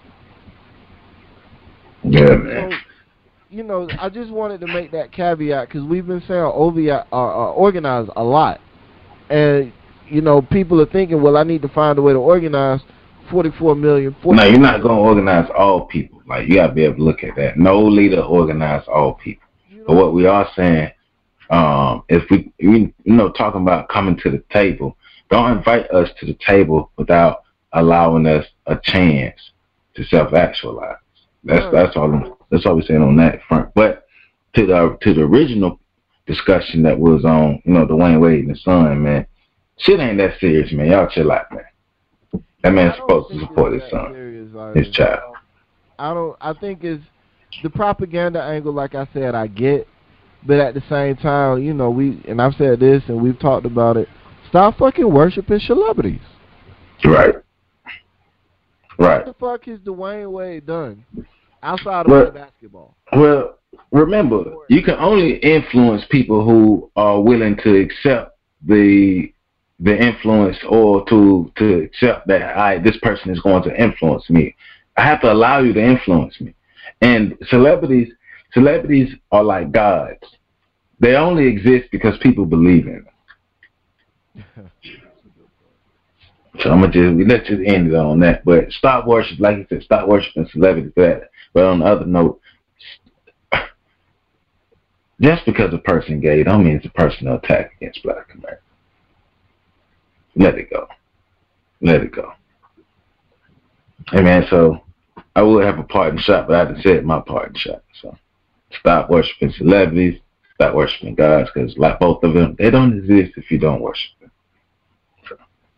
Yeah, man. So, you know, I just wanted to make that caveat because we've been saying O V I, uh, uh, organize a lot. And, you know, people are thinking, well, I need to find a way to organize forty-four million. No, you're not going to organize all people. Like, you got to be able to look at that. No leader organize all people. You But what we are saying, um, if we, we, you know, talking about coming to the table, don't invite us to the table without allowing us a chance to self-actualize. That's that's all. That's all we're saying on that front. But to the to the original discussion that was on, you know, Dwayne Wade and the son, man, shit ain't that serious, man. Y'all chill out, man. That man's supposed to support his son, serious, like, his child. I don't. I think it's the propaganda angle. Like I said, I get, but at the same time, you know, we and I've said this and we've talked about it. Stop fucking worshiping celebrities. Right. Right. What the fuck is Dwayne Wade done outside of well, basketball? Well, remember, you can only influence people who are willing to accept the the influence, or to to accept that I this person is going to influence me. I have to allow you to influence me. And celebrities celebrities are like gods. They only exist because people believe in them. So I'm gonna just let's just end it on that. But stop worship, like you said, stop worshiping celebrities. But but on the other note, just because a person gay don't mean it's a personal attack against Black America. Let it go. Let it go. Hey man, so I would have a parting shot, but I haven't said my parting shot. So stop worshiping celebrities, stop worshiping gods, because like both of them, they don't exist if you don't worship them. So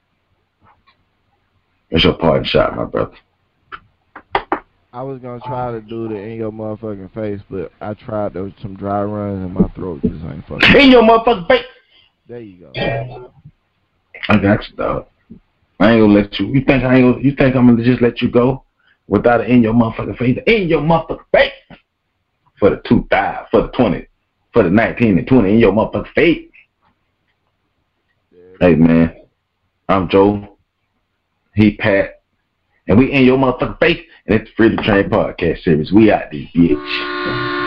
it's your parting shot, my brother. I was gonna try to do the in your motherfucking face, but I tried. There was some dry runs and my throat just ain't fucking. In your motherfucking face. There you go. I got you, dog. I ain't gonna let you. You think I ain't gonna, you think I'm gonna just let you go without an in your motherfucking face? In your motherfucking face for the two thousand, for the twenty, for the nineteen and twenty in your motherfucking face. Yeah. Hey man, I'm Joe. He Pat, and we in your motherfucking face, and it's the Freedom Train podcast series. We out this bitch.